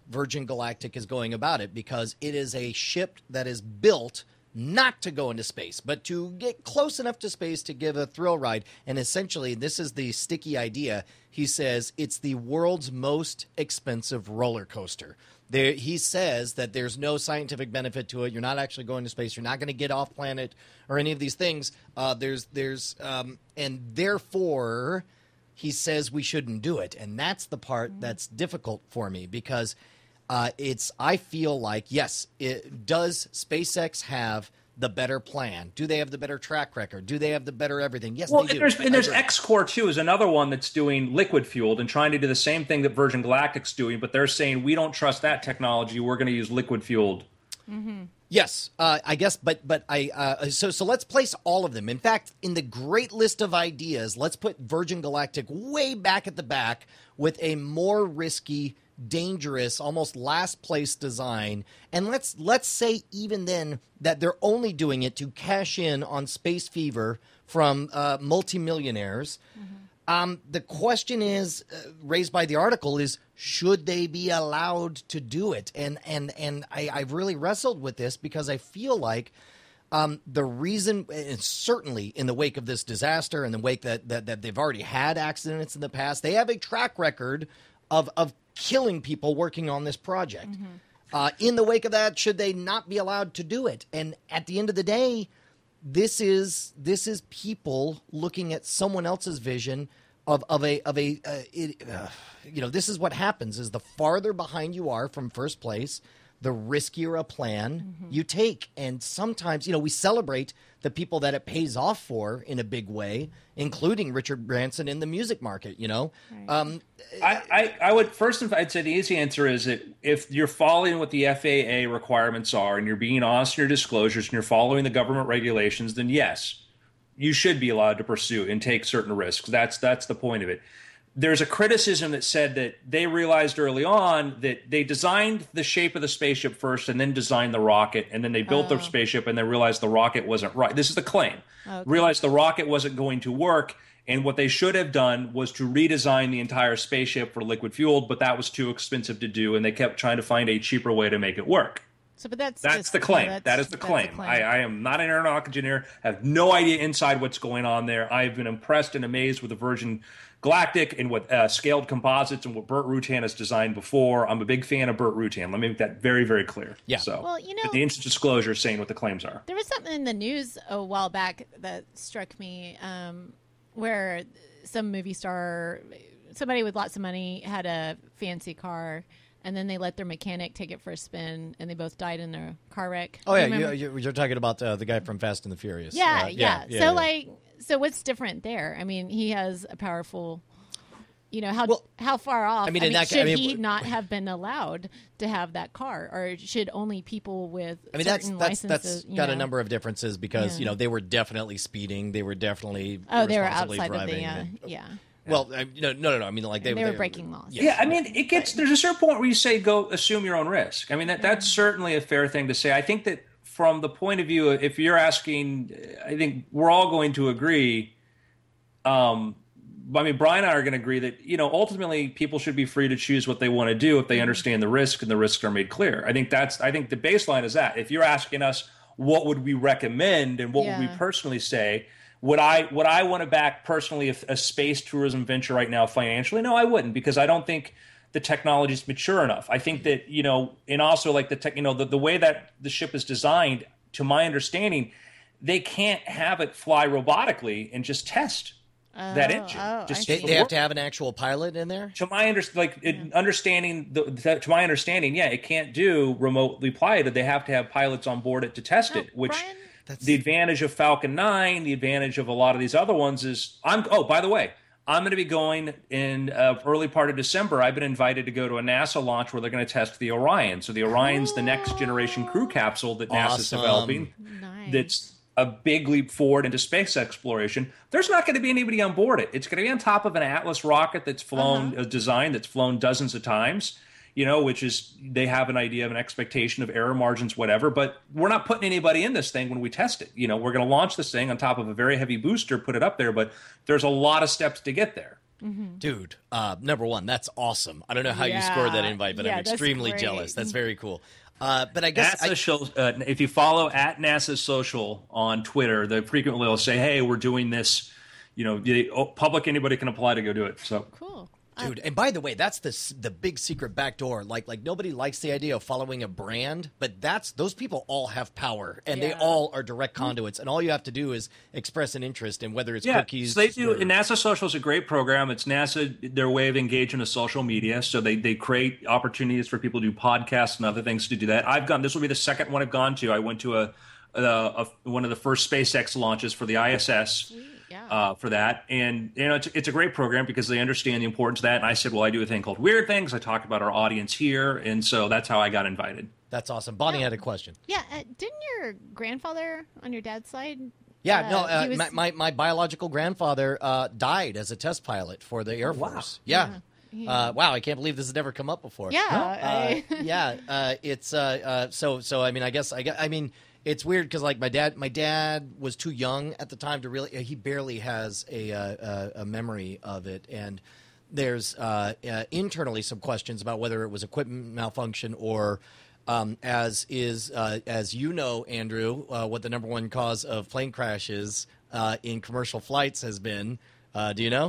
Virgin Galactic is going about it, because it is a ship that is built not to go into space, but to get close enough to space to give a thrill ride. And essentially, this is the sticky idea. He says it's the world's most expensive roller coaster. There, he says that there's no scientific benefit to it. You're not actually going to space. You're not going to get off planet or any of these things. Uh, there's, there's, um, and therefore, he says we shouldn't do it. And that's the part that's difficult for me, because Uh, it's, I feel like, yes, it, does SpaceX have the better plan? Do they have the better track record? Do they have the better everything? Yes, well, they do. And there's, and there's X-Core, too, is another one that's doing liquid fueled and trying to do the same thing that Virgin Galactic's doing, but they're saying, we don't trust that technology. We're going to use liquid fueled. Mm-hmm. Yes, uh, I guess, but but I uh, so so let's place all of them. In fact, in the great list of ideas, let's put Virgin Galactic way back at the back with a more risky, dangerous, almost last place design. And let's let's say even then that they're only doing it to cash in on space fever from uh, multimillionaires. Mm-hmm. Um, the question is uh, raised by the article is, should they be allowed to do it? And and and I, I've really wrestled with this, because I feel like um, the reason, and certainly in the wake of this disaster, in the wake that, that that they've already had accidents in the past, they have a track record of of killing people working on this project. Mm-hmm. Uh, in the wake of that, should they not be allowed to do it? And at the end of the day, this is this is people looking at someone else's vision of of a of a uh, it, uh, you know, this is what happens: is the farther behind you are from first place, the riskier a plan mm-hmm. you take. And sometimes, you know, we celebrate the people that it pays off for in a big way, including Richard Branson in the music market. You know, right. um, I, I, I would first, I'd say the easy answer is that if you're following what the F A A requirements are, and you're being honest in your disclosures, and you're following the government regulations, then yes, you should be allowed to pursue and take certain risks. That's that's the point of it. There's a criticism that said that they realized early on that they designed the shape of the spaceship first and then designed the rocket, and then they built Oh. the spaceship and they realized the rocket wasn't right. This is the claim. Okay. Realized the rocket wasn't going to work, and what they should have done was to redesign the entire spaceship for liquid fueled, but that was too expensive to do, and they kept trying to find a cheaper way to make it work. So, but that's That's just- the claim. yeah, that is the that's claim. I, I am not an aeronautic engineer. I have no idea inside what's going on there. I've been impressed and amazed with the Virgin Galactic and what uh, scaled composites and what Burt Rutan has designed before. I'm a big fan of Burt Rutan. Let me make that very, very clear. Yeah. So, Well, you know- but the instant disclosure is saying what the claims are. There was something in the news a while back that struck me, um, where some movie star, somebody with lots of money, had a fancy car, and then they let their mechanic take it for a spin, and they both died in a car wreck. oh Do yeah, you you, remember? you, you're talking about uh, the guy from Fast and the Furious. Yeah, Uh, yeah, yeah, So yeah. like, so what's different there? I mean, he has a powerful. You know how Well, how far off? I mean, in that ca- should I mean, he w- not have been allowed to have that car, or should only people with I mean, that's certain that's that's licenses? you got a know? number of differences, because Yeah. you know they were definitely speeding. They were definitely Oh, they were irresponsibly outside driving. of the uh, yeah. Well, I, no, no, no, no. I mean, like they, They were breaking laws. Yeah. Yeah, I mean, it gets there's a certain point where you say go assume your own risk. I mean, that that's certainly a fair thing to say. I think that from the point of view, if you're asking, I think we're all going to agree. Um, I mean, Brian and I are going to agree that, you know, ultimately people should be free to choose what they want to do if they understand the risk and the risks are made clear. I think that's I think the baseline is that. If you're asking us what would we recommend and what would we Yeah. personally say, would I would I want to back personally a, a space tourism venture right now financially? No, I wouldn't, because I don't think the technology is mature enough. I think that, you know, and also like the tech, you know, the, the way that the ship is designed, to my understanding, they can't have it fly robotically and just test that Oh, engine. oh, I just They, see. they have to have an actual pilot in there. to my under, like it, understanding the, the to my understanding, yeah, it can't do remotely piloted. They have to have pilots on board it to test No, it. Which Brian? That's- the advantage of Falcon nine, the advantage of a lot of these other ones is I'm. Oh, by the way, I'm going to be going in uh, early part of December. I've been invited to go to a NASA launch where they're going to test the Orion. So the Orion's the next generation crew capsule that NASA's Awesome. developing. Nice. That's a big leap forward into space exploration. There's not going to be anybody on board it. It's going to be on top of an Atlas rocket that's flown, Uh-huh. a design that's flown dozens of times, you know, which is, they have an idea of an expectation of error margins, whatever, but we're not putting anybody in this thing when we test it. You know, we're going to launch this thing on top of a very heavy booster, put it up there, but there's a lot of steps to get there. Mm-hmm. Dude, uh, number one, that's awesome. I don't know how Yeah. you scored that invite, but Yeah, I'm that's extremely great. jealous. That's very cool. Uh, but I guess NASA I, shows, uh, if you follow at NASA Social on Twitter, they frequently will say, "Hey, we're doing this." You know, the oh, public, anybody can apply to go do it. So Cool. Dude, and by the way, that's the s- the big secret back door. Like like nobody likes the idea of following a brand, but that's those people all have power, and they Yeah. all are direct conduits. And all you have to do is express an interest in whether it's yeah, cookies. so they do. or- And NASA Social is a great program. It's NASA their way of engaging with social media. So they they create opportunities for people to do podcasts and other things to do that. I've gone. This will be the second one I've gone to. I went to a, a, a one of the first SpaceX launches for the I S S. Yeah. Uh, for that, and you know it's, it's a great program because they understand the importance of that. And I said, well, I do a thing called Weird Things. I talk about our audience here, and so that's how I got invited. That's awesome. Bonnie had a question. yeah. Uh, didn't your grandfather on your dad's side? Yeah, uh, no, uh, he was- my, my my biological grandfather uh, died as a test pilot for the Air Force. Yeah. He- Uh, wow, I can't believe this has never come up before. Yeah. Uh, I- yeah, uh, it's uh, uh, so so. I mean, I guess I guess, I mean, it's weird because like my dad, my dad was too young at the time to really. He barely has a uh, a, a memory of it, and there's uh, uh, internally some questions about whether it was equipment malfunction or. Um, as is uh, as you know, Andrew, uh, what the number one cause of plane crashes uh, in commercial flights has been. Uh, do you know?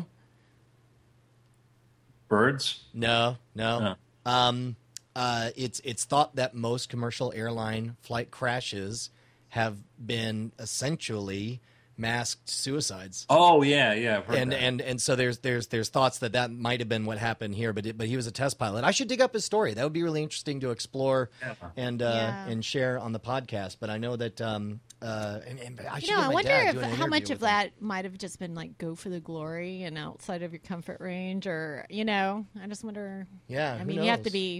Birds. No, no. Um, uh, it's it's thought that most commercial airline flight crashes have been essentially masked suicides. Oh yeah, yeah. I've heard And, that. and and so there's there's there's thoughts that that might have been what happened here, but it, but he was a test pilot. I should dig up his story. That would be really interesting to explore Yeah. and uh, Yeah. and share on the podcast. But I know that um, uh, and, and I should You know, get I my wonder dad if do an how much interview of with him. that might have just been like go for the glory and outside of your comfort range, or you know, I just wonder. Yeah, I who mean, you have to knows? be.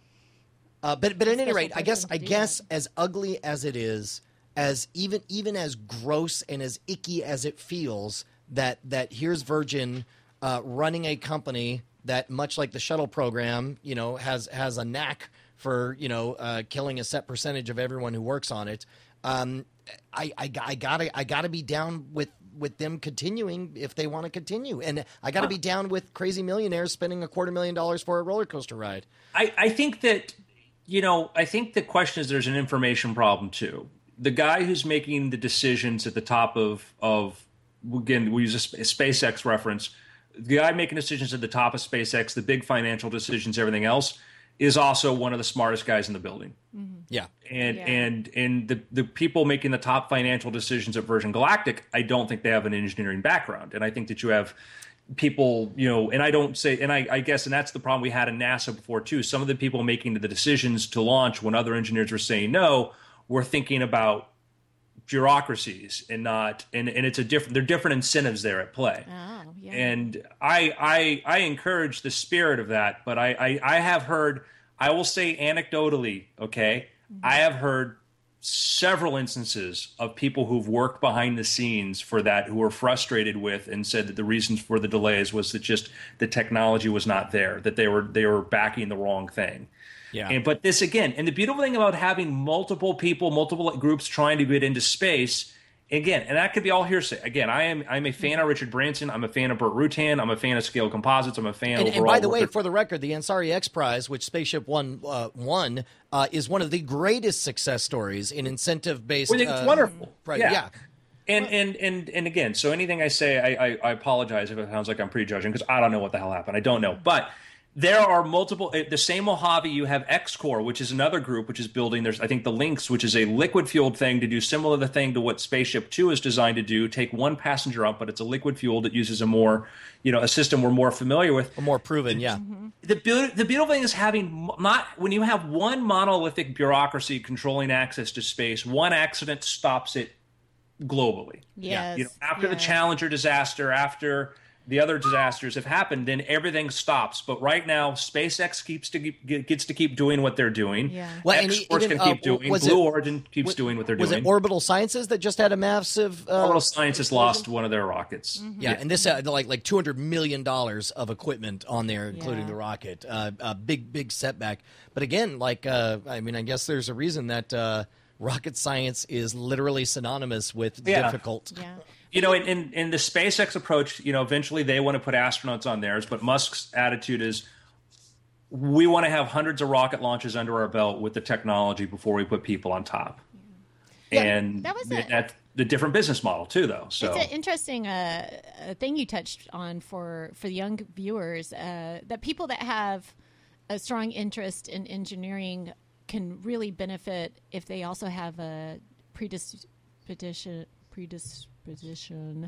Uh, but but at any special rate, I guess person to I do guess that. as ugly as it is, as even even as gross and as icky as it feels, that that here's Virgin uh, running a company that, much like the shuttle program, you know, has has a knack for you know uh, killing a set percentage of everyone who works on it. Um, I, I I gotta I gotta be down with. with them continuing if they want to continue. And I got to be down with crazy millionaires spending a quarter million dollars for a roller coaster ride. I, I think that, you know, I think the question is there's an information problem too. The guy who's making the decisions at the top of, of again, we use a sp- SpaceX reference, the guy making decisions at the top of SpaceX, the big financial decisions, everything else, is also one of the smartest guys in the building. Yeah. And Yeah. and and the the people making the top financial decisions at Virgin Galactic, I don't think they have an engineering background. And I think that you have people, you know, and I don't say, and I, I guess, and that's the problem we had in NASA before too. Some of the people making the decisions to launch when other engineers were saying no, were thinking about bureaucracies and not, and, and it's a different, there are different incentives there at play. Oh, yeah. And I, I I encourage the spirit of that, but I, I, I have heard, I will say anecdotally, okay, I have heard several instances of people who've worked behind the scenes for that who were frustrated with and said that the reasons for the delays was that just the technology was not there, that they were they were backing the wrong thing. Yeah. And but this again, and the beautiful thing about having multiple people, multiple groups trying to get into space, again, and that could be all hearsay. Again, I am I'm a fan of Richard Branson. I'm a fan of Burt Rutan. I'm a fan of Scale Composites. I'm a fan And, of and overall. by the way, work- for the record, the Ansari X Prize, which Spaceship One uh, won, uh, is one of the greatest success stories in incentive-based. I think it's uh, wonderful. Right? Yeah. Yeah. And, and and and again, so anything I say, I, I, I apologize if it sounds like I'm prejudging because I don't know what the hell happened. I don't know, but there are multiple. The same Mojave, you have X-Core, which is another group which is building. There's I think the Lynx, which is a liquid fueled thing to do similar the thing to what Spaceship Two is designed to do. Take one passenger up, but it's a liquid fuel that uses a more, you know, a system we're more familiar with. Or more proven, yeah. The beauty, the beautiful thing is having not when you have one monolithic bureaucracy controlling access to space, one accident stops it globally. Yes. You know, after the yes. Challenger disaster, after the other disasters have happened, then everything stops. But right now, SpaceX keeps to keep, gets to keep doing what they're doing. Yeah. Well, and X-Force even, can keep uh, doing. was Blue it- Origin keeps was- doing what they're Was doing. it Orbital Sciences that just had a massive? Uh, Orbital Sciences lost one of their rockets. Yeah, and this had like like two hundred million dollars of equipment on there, including Yeah. the rocket. Uh, a big big setback. But again, like uh, I mean, I guess there's a reason that uh, rocket science is literally synonymous with Yeah. difficult. Yeah. You know, in, in, in the SpaceX approach, you know, eventually they want to put astronauts on theirs, but Musk's attitude is we want to have hundreds of rocket launches under our belt with the technology before we put people on top. Yeah. And That was a- that's the different business model too, though. So It's an interesting uh, uh, thing you touched on for, for the young viewers, uh, that people that have a strong interest in engineering can really benefit if they also have a predisposition predisposition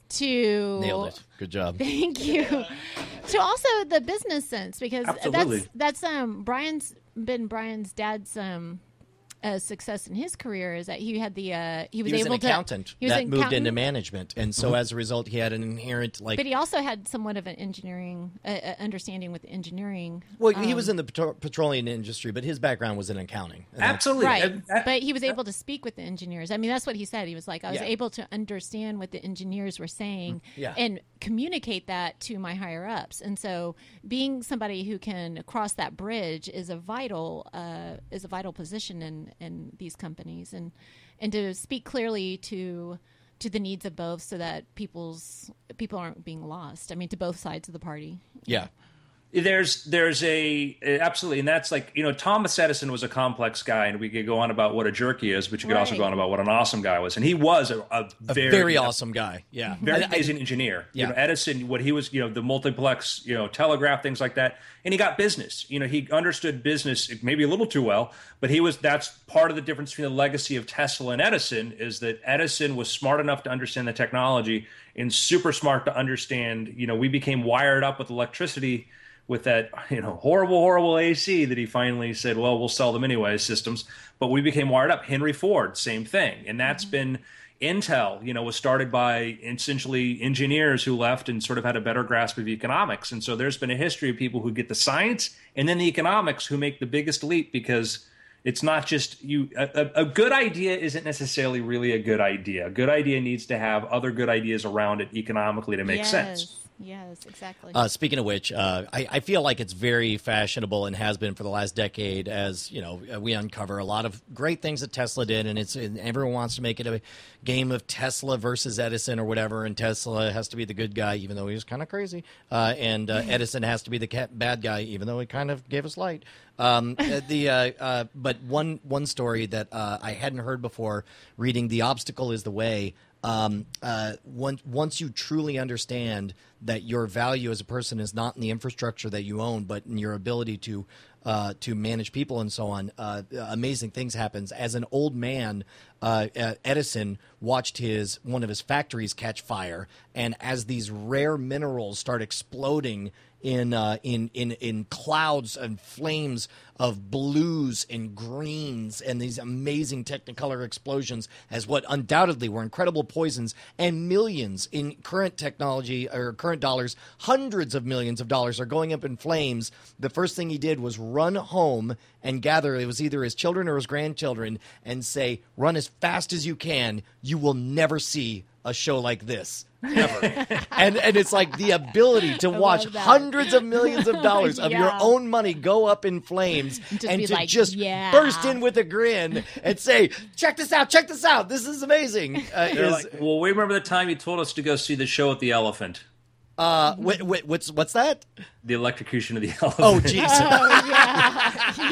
to Nailed it. Good job. Thank you. To also the business sense, because Absolutely. that's that's um Brian's been Brian's dad's um uh, success in his career is that he had the uh he was, He was able an accountant to he was that an moved accountant, into management, and so as a result, he had an inherent like. but he also had somewhat of an engineering uh, uh, understanding with engineering. Well, he um, was in the petro- petroleum industry, but his background was in accounting. And that's- absolutely. Right, And that- but he was able to speak with the engineers. I mean, that's what he said. He was like, I was Yeah. able to understand what the engineers were saying Yeah. and communicate that to my higher ups. And so, being somebody who can cross that bridge is a vital uh, is a vital position in in these companies, and and to speak clearly to to the needs of both, so that people's people aren't being lost. I mean, to both sides of the party. yeah. There's there's a absolutely, and that's like, you know, Thomas Edison was a complex guy, and we could go on about what a jerk he is, but you could also Right. go on about what an awesome guy was, and he was a, a A very, very, awesome guy. Yeah. very I- I- amazing engineer. Yeah. You know, Edison, what he was, you know, the multiplex, you know, telegraph, things like that, and he got business. You know, he understood business maybe a little too well, but he was. That's part of the difference between the legacy of Tesla and Edison is that Edison was smart enough to understand the technology and super smart to understand. You know, we became wired up with electricity. With that, you know, horrible, horrible A C that he finally said, well, we'll sell them anyway, systems. But we became wired up. Henry Ford, same thing. And that's been Intel, you know, was started by essentially engineers who left and sort of had a better grasp of economics. And so there's been a history of people who get the science and then the economics who make the biggest leap, because it's not just you. A, a, a good idea isn't necessarily really a good idea. A good idea needs to have other good ideas around it economically to make yes. sense. Yes, exactly. Uh, speaking of which, uh, I, I feel like it's very fashionable and has been for the last decade. As you know, we uncover a lot of great things that Tesla did, and it's and everyone wants to make it a game of Tesla versus Edison or whatever. And Tesla has to be the good guy, even though he was kind of crazy, uh, and uh, Edison has to be the cat, bad guy, even though he kind of gave us light. Um, the uh, uh, but one one story that uh, I hadn't heard before, reading "The Obstacle Is the Way." Um, uh, once, once you truly understand that your value as a person is not in the infrastructure that you own, but in your ability to uh, to manage people and so on, uh, amazing things happens. As an old man, uh, Edison watched his one of his factories catch fire, and as these rare minerals start exploding in uh, in in in clouds and flames of blues and greens and these amazing Technicolor explosions as what undoubtedly were incredible poisons, and millions in current technology or current dollars, hundreds of millions of dollars are going up in flames. The first thing he did was run home and gather, it was either his children or his grandchildren, and say, run as fast as you can. You will never see a show like this. Ever. and and it's like the ability to watch love that. hundreds of millions of dollars of your Yeah. own money go up in flames Just and be to like, just yeah. burst in with a grin and say, check this out, check this out, this is amazing. Uh, They're is, like, well, we remember the time you told us to go see the show at the Elephant, uh, wait, wait, what's what's that? the electrocution of the elephant. Oh, jeez. Oh, yeah.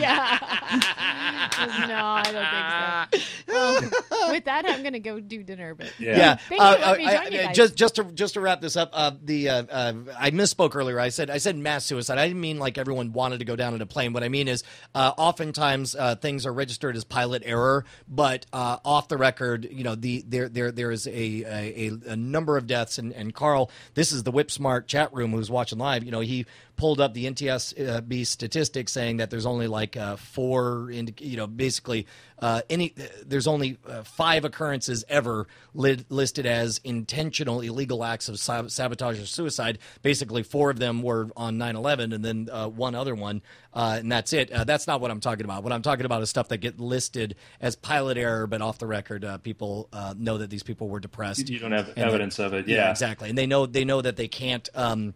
Yeah. No, I don't think so. Well, with that, I'm going to go do dinner. But Yeah. Yeah, Thank you uh, for letting me uh, join you uh, guys. just just to just to wrap this up, uh, the uh, uh, I misspoke earlier. I said I said mass suicide. I didn't mean like everyone wanted to go down in a plane. What I mean is, uh, oftentimes uh, things are registered as pilot error, but uh, off the record, you know, the there there there is a a, a number of deaths. And, and Carl, this is the Whip Smart chat room who's watching live. You know, he pulled up the N T S B statistics saying that there's only like uh, four, indi- you know, basically uh, any there's only uh, five occurrences ever li- listed as intentional illegal acts of sab- sabotage or suicide. Basically, four of them were on nine eleven, and then uh, one other one, uh, and that's it. Uh, that's not what I'm talking about. What I'm talking about is stuff that get listed as pilot error, but off the record, uh, people uh, know that these people were depressed. You don't have And evidence that- of it. Yeah, Yeah, exactly. And they know they know that they can't. Um,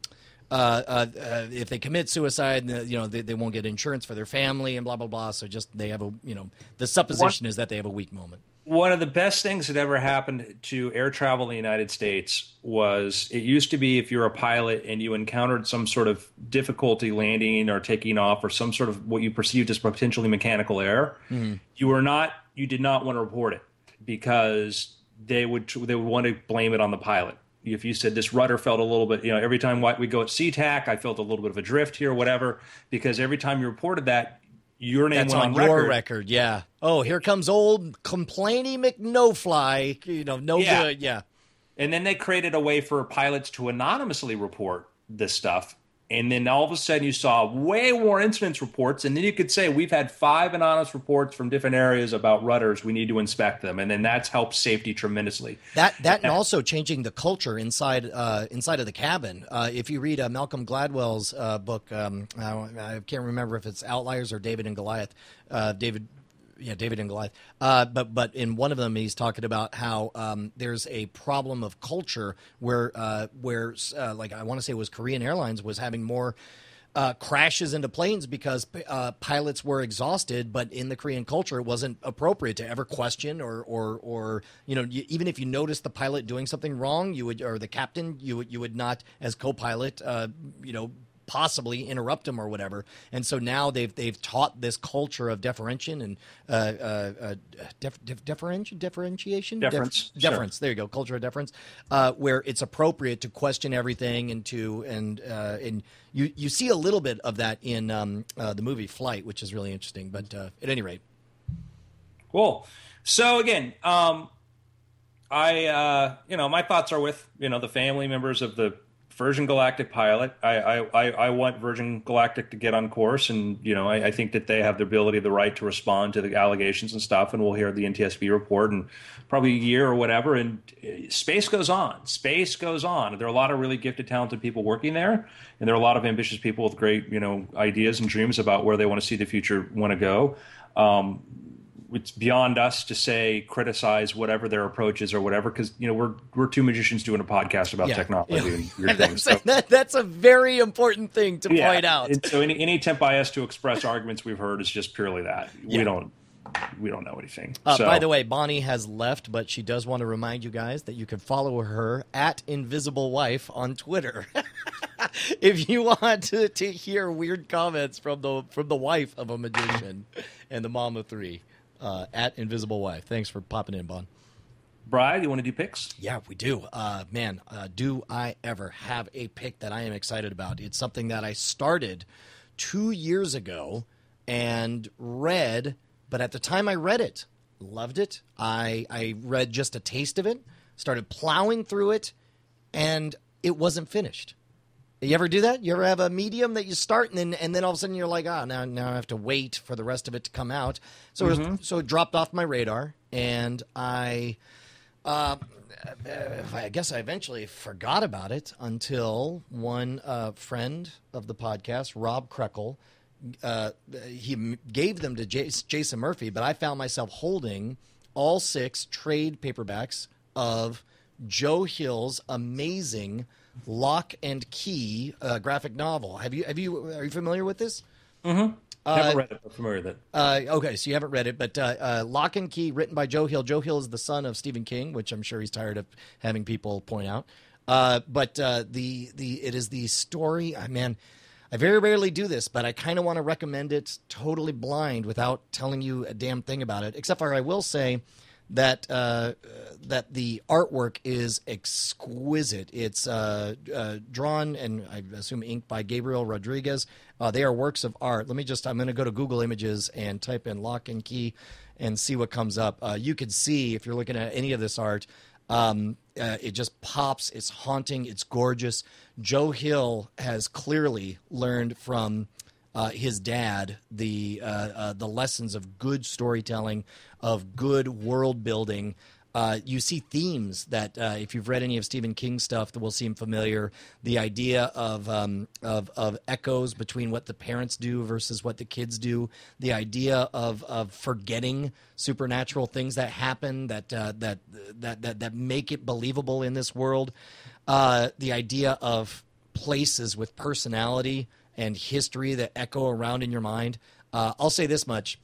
Uh, uh, uh, if they commit suicide, you know, they, they won't get insurance for their family and blah, blah, blah. So just they have a, you know, the supposition what, is that they have a weak moment. One of the best things that ever happened to air travel in the United States was it used to be if you're a pilot and you encountered some sort of difficulty landing or taking off or some sort of what you perceived as potentially mechanical error, mm-hmm. you were not, you did not want to report it because they would, they would want to blame it on the pilot. If you said this rudder felt a little bit, you know, every time we go at SeaTac, I felt a little bit of a drift here, whatever, because every time you reported that, your name That's went on, on your record. record. Yeah. Oh, here comes old complaining McNoFly. You know, no yeah. good. Yeah. And then they created a way for pilots to anonymously report this stuff. And then all of a sudden you saw way more incidents reports. And then you could say, we've had five anonymous reports from different areas about rudders. We need to inspect them. And then that's helped safety tremendously. That that and also changing the culture inside uh, inside of the cabin. Uh, if you read uh, Malcolm Gladwell's uh, book, um, I, I can't remember if it's Outliers or David and Goliath. Uh, David Yeah, David and Goliath. Uh, but but in one of them, he's talking about how um, there's a problem of culture where uh, where uh, like I want to say it was Korean Airlines was having more uh, crashes into planes because uh, pilots were exhausted. But in the Korean culture, it wasn't appropriate to ever question or or or you know you, even if you noticed the pilot doing something wrong, you would or the captain you would you would not as co-pilot uh, you know. possibly interrupt them or whatever, and so now they've they've taught this culture of deferentiation and uh, uh, uh, def, def, differenti- differentiation, deference, def, deference. Sure. There you go, culture of deference, uh, where it's appropriate to question everything and to and uh, and you you see a little bit of that in um, uh, the movie Flight, which is really interesting. But uh, at any rate, cool. So again, um, I uh, you know my thoughts are with you know the family members of the Virgin Galactic pilot. I, I, I want Virgin Galactic to get on course, and you know I, I think that they have the ability, the right to respond to the allegations and stuff. And we'll hear the N T S B report in probably a year or whatever. And space goes on. Space goes on. There are a lot of really gifted, talented people working there, and there are a lot of ambitious people with great you know ideas and dreams about where they want to see the future want to go. Um, It's beyond us to say, criticize whatever their approach is or whatever, because you know we're we're two magicians doing a podcast about yeah. technology yeah. and weird things. So, that, that's a very important thing to yeah. point out. And so any any attempt by us to express arguments we've heard is just purely that yeah. we don't we don't know anything. Uh, so. By the way, Bonnie has left, but she does want to remind you guys that you can follow her at Invisible Wife on Twitter. If you want to, to hear weird comments from the from the wife of a magician and the mom of three. Uh, at Invisible Wife. Thanks for popping in, Bon. Brad, you want to do picks? Yeah, we do. Uh, man, uh, do I ever have a pick that I am excited about? It's something that I started two years ago and read, but at the time I read it, loved it. I, I read just a taste of it, started plowing through it, and it wasn't finished. You ever do that? You ever have a medium that you start and then and then all of a sudden you're like, oh, now now I have to wait for the rest of it to come out. So mm-hmm. it was, so it dropped off my radar, and I, uh, I guess I eventually forgot about it until one uh, friend of the podcast, Rob Krekel, uh, he gave them to J- Jason Murphy, but I found myself holding all six trade paperbacks of Joe Hill's amazing Lock and Key uh, graphic novel. Have you? Have you? Are you familiar with this? Mm-hmm. Uh, Never read it, but familiar with it. Uh, okay, so you haven't read it, but uh, uh, Lock and Key, written by Joe Hill. Joe Hill is the son of Stephen King, which I'm sure he's tired of having people point out. Uh, but uh, the the it is the story. I man, I very rarely do this, but I kind of want to recommend it totally blind without telling you a damn thing about it. Except for I will say that uh, that the artwork is exquisite. It's uh, uh, drawn and I assume inked by Gabriel Rodriguez. Uh, they are works of art. Let me just, I'm going to go to Google Images and type in Lock and Key and see what comes up. Uh, you can see, if you're looking at any of this art, um, uh, it just pops. It's haunting. It's gorgeous. Joe Hill has clearly learned from Uh, his dad, the uh, uh, the lessons of good storytelling, of good world building. Uh, you see themes that, uh, if you've read any of Stephen King's stuff, that will seem familiar. The idea of um, of of echoes between what the parents do versus what the kids do. The idea of of forgetting supernatural things that happen that uh, that that that that make it believable in this world. Uh, the idea of places with personality and history that echo around in your mind. Uh, I'll say this much.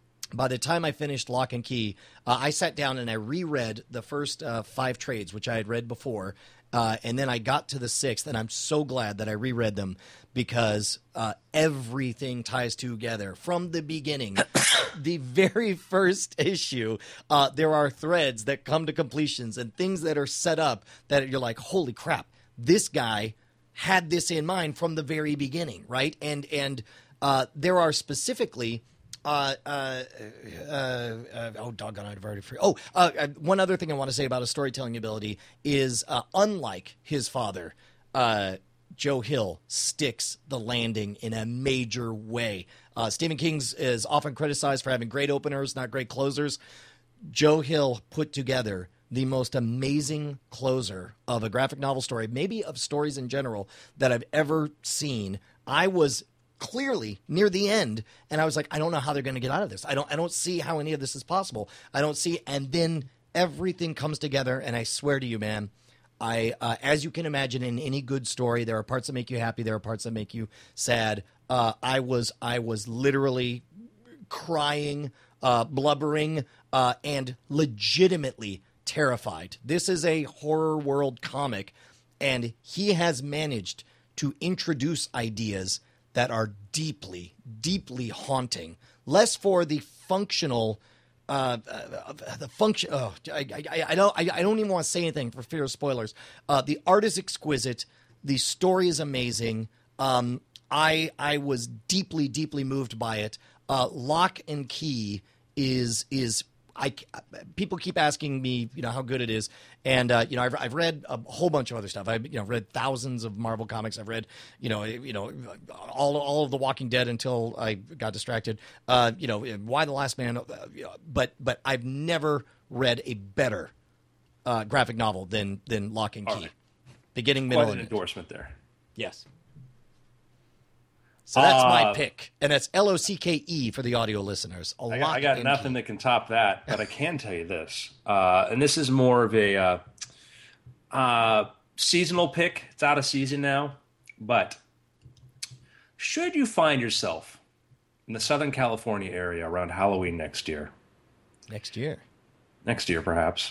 By the time I finished Lock and Key, uh, I sat down and I reread the first uh, five trades, which I had read before. Uh, and then I got to the sixth, and I'm so glad that I reread them because uh, everything ties together from the beginning. The very first issue, uh, there are threads that come to completions and things that are set up that you're like, holy crap, this guy had this in mind from the very beginning, right? And and uh, there are specifically... Uh, uh, uh, uh, oh, doggone, I've already forgot. Oh, uh, uh, one other thing I want to say about his storytelling ability is, uh, unlike his father, uh, Joe Hill sticks the landing in a major way. Uh, Stephen King's is often criticized for having great openers, not great closers. Joe Hill put together the most amazing closer of a graphic novel story, maybe of stories in general, that I've ever seen. I was clearly near the end, and I was like, I don't know how they're going to get out of this. I don't I don't see how any of this is possible. I don't see, and then everything comes together, and I swear to you, man, I uh, as you can imagine, in any good story, there are parts that make you happy, there are parts that make you sad. Uh, I was I was literally crying, uh, blubbering, uh, and legitimately terrified. This is a horror world comic, and he has managed to introduce ideas that are deeply, deeply haunting. Less for the functional, uh, uh, the function. Oh, I, I, I don't, I, I don't even want to say anything for fear of spoilers. Uh, the art is exquisite. The story is amazing. Um, I, I was deeply, deeply moved by it. Uh, Lock and Key is is. I, people keep asking me, you know, how good it is, and uh, you know, I've I've read a whole bunch of other stuff. I've you know read thousands of Marvel comics. I've read, you know, you know, all all of The Walking Dead until I got distracted. Uh, you know, Why the Last Man, uh, but but I've never read a better uh, graphic novel than than Lock and Key. Right. Beginning, middle, Quite an and endorsement there. Yes. So that's uh, my pick, and that's L O C K E for the audio listeners. A I got, I got nothing key. that can top that, but I can tell you this, uh, and this is more of a uh, uh, seasonal pick. It's out of season now, but should you find yourself in the Southern California area around Halloween next year, Next year. next year perhaps,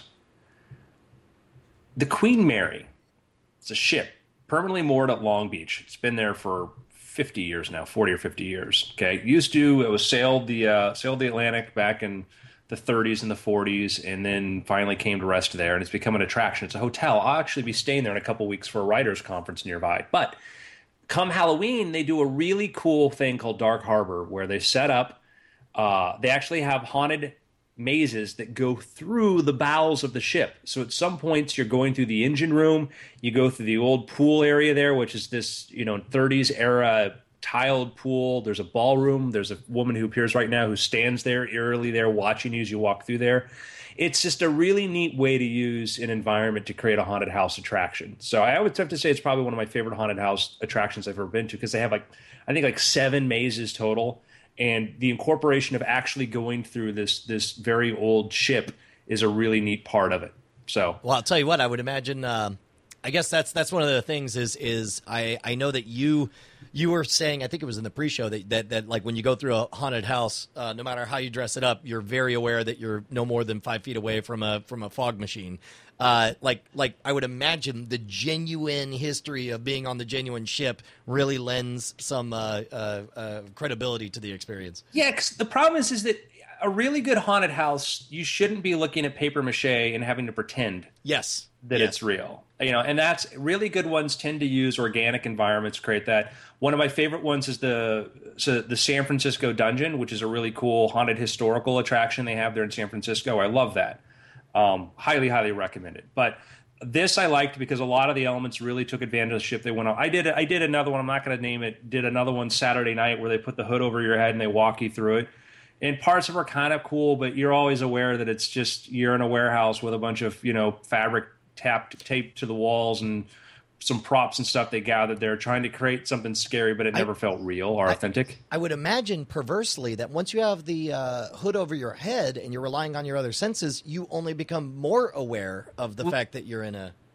the Queen Mary, it's a ship permanently moored at Long Beach. It's been there for fifty years now, forty or fifty years. Okay, used to it was sailed the uh, sailed the Atlantic back in the thirties and the forties, and then finally came to rest there, and it's become an attraction. It's a hotel. I'll actually be staying there in a couple weeks for a writers' conference nearby. But come Halloween, they do a really cool thing called Dark Harbor, where they set up. Uh, they actually have haunted mazes that go through the bowels of the ship. So at some points you're going through the engine room, you go through the old pool area there, which is this, you know, thirties era tiled pool. There's a ballroom. There's a woman who appears right now who stands there eerily there watching you as you walk through there. It's just a really neat way to use an environment to create a haunted house attraction. So I would have to say it's probably one of my favorite haunted house attractions I've ever been to, because they have like, I think like seven mazes total. And the incorporation of actually going through this this very old ship is a really neat part of it. So, well, I'll tell you what, I would imagine. Um, I guess that's that's one of the things is is I, I know that you you were saying, I think it was in the pre-show that that, that like when you go through a haunted house, uh, no matter how you dress it up, you're very aware that you're no more than five feet away from a from a fog machine. Uh, like, like I would imagine the genuine history of being on the genuine ship really lends some uh, uh, uh, credibility to the experience. Yeah, 'cause the problem is, is that a really good haunted house, you shouldn't be looking at paper mache and having to pretend Yes, that yes. it's real. You know, and that's really good ones tend to use organic environments to create that. One of my favorite ones is the so the San Francisco Dungeon, which is a really cool haunted historical attraction they have there in San Francisco. I love that. Um, highly, highly recommended. But this I liked because a lot of the elements really took advantage of the ship they went on. I did I did another one. I'm not going to name it. Did another one Saturday night where they put the hood over your head and they walk you through it. And parts of it are kind of cool, but you're always aware that it's just you're in a warehouse with a bunch of, you know, fabric tapped taped to the walls and some props and stuff they gathered there, trying to create something scary, but it never I, felt real or I, authentic. I would imagine perversely that once you have the uh, hood over your head and you're relying on your other senses, you only become more aware of the well, fact that you're in a.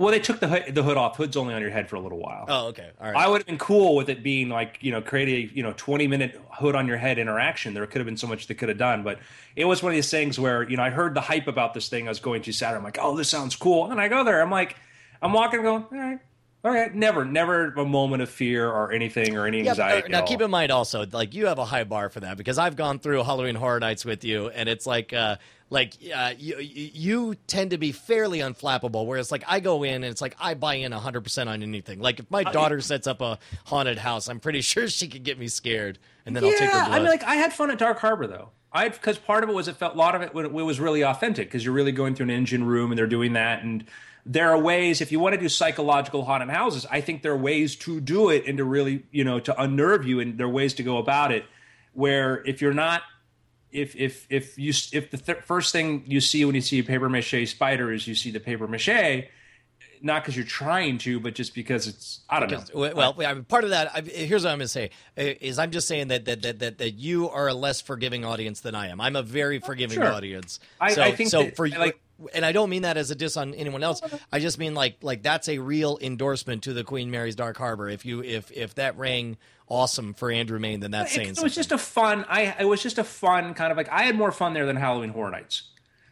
Well, they took the hood, the hood off. Hood's only on your head for a little while. Oh, okay. All right. I would have been cool with it being like, you know, create a, you know, twenty minute hood on your head interaction. There could have been so much they could have done, but it was one of these things where, you know, I heard the hype about this thing I was going to Saturday. I'm like, oh, this sounds cool. And I go there. I'm like, I'm walking going, all right. All right, never, never a moment of fear or anything or any anxiety. Yeah, now, at all. keep in mind also, like you have a high bar for that because I've gone through Halloween Horror Nights with you, and it's like, uh, like uh, you you tend to be fairly unflappable. Whereas, like I go in and it's like I buy in a hundred percent on anything. Like if my daughter sets up a haunted house, I'm pretty sure she could get me scared, and then yeah, I'll take her blood. I mean, like I had fun at Dark Harbor though. I because part of it was it felt a lot of it, it was really authentic because you're really going through an engine room and they're doing that and. There are ways, if you want to do psychological haunted houses, I think there are ways to do it and to really, you know, to unnerve you, and there are ways to go about it. Where if you're not, if if if you if the th- first thing you see when you see a paper mache spider is you see the paper mache, not because you're trying to, but just because it's I don't because, know. Well, I mean, part of that I, here's what I'm going to say is I'm just saying that that, that that that you are a less forgiving audience than I am. I'm a very forgiving sure. audience. I, so, I think so that, for you. like. And I don't mean that as a diss on anyone else. I just mean like like that's a real endorsement to the Queen Mary's Dark Harbor. If you if if that rang awesome for Andrew Main, then that's it, saying it something. was just a fun. I it was just a fun kind of like I had more fun there than Halloween Horror Nights,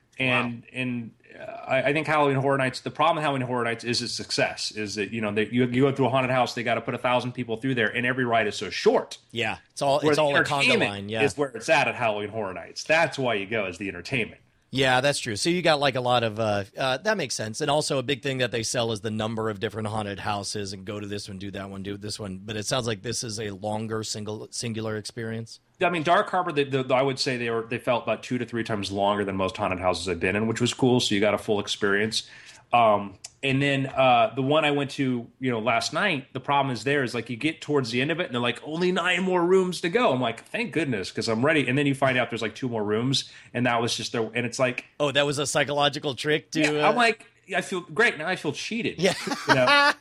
and wow. and uh, I, I think Halloween Horror Nights. The problem with Halloween Horror Nights is its success. Is that you know they, you you go through a haunted house, they got to put a thousand people through there, and every ride is so short. Yeah, it's all it's all a conga line. Yeah, is where it's at at Halloween Horror Nights. That's why you go is the entertainment. Yeah, that's true. So you got like a lot of uh, uh, that makes sense, and also a big thing that they sell is the number of different haunted houses, and go to this one, do that one, do this one. But it sounds like this is a longer single singular experience. I mean, Dark Harbor, the, the, I would say they were they felt about two to three times longer than most haunted houses I've been in, which was cool. So you got a full experience. Um, and then uh, the one I went to, you know, last night, the problem is there is like you get towards the end of it and they're like, only nine more rooms to go. I'm like, thank goodness, because I'm ready. And then you find out there's like two more rooms, and that was just there. And it's like, oh, that was a psychological trick to. Yeah, uh... I'm like, I feel great now. I feel cheated. Yeah. You know?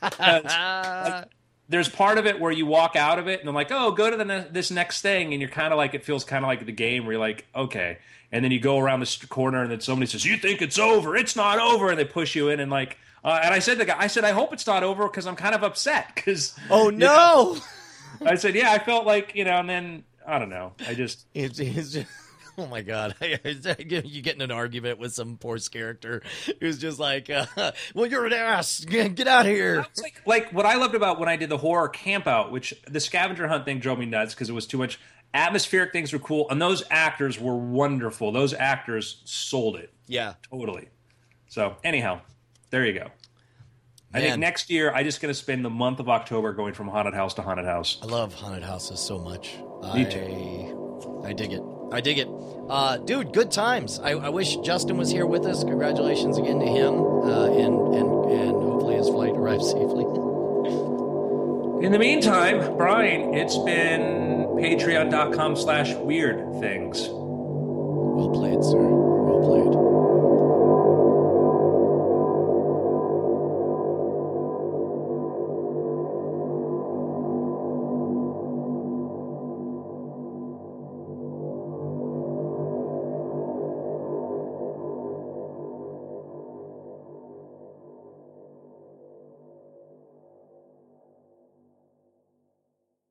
like, there's part of it where you walk out of it and I'm like, oh, go to the ne- this next thing, and you're kind of like, it feels kind of like the game where you're like, okay. And then you go around the corner and then somebody says, you think it's over? It's not over. And they push you in and like. Uh, and I said to the guy, I said, I hope it's not over because I'm kind of upset. Because oh no, you know, I said, yeah, I felt like you know, and then I don't know, I just, it's, it's just oh my god, you get in an argument with some poor character who's just like, uh, well, you're an ass, get out of here. Like, like what I loved about when I did the horror camp out, which the scavenger hunt thing drove me nuts because it was too much. Atmospheric things were cool, and those actors were wonderful. Those actors sold it, yeah, totally. So anyhow. There you go. Man. I think next year I'm just going to spend the month of October going from haunted house to haunted house. I love haunted houses so much. Me I, too. I dig it. I dig it. Uh, dude, good times. I, I wish Justin was here with us. Congratulations again to him. Uh, and, and, and hopefully his flight arrives safely. In the meantime, Brian, it's been patreon.com slash weird things. Well played, sir.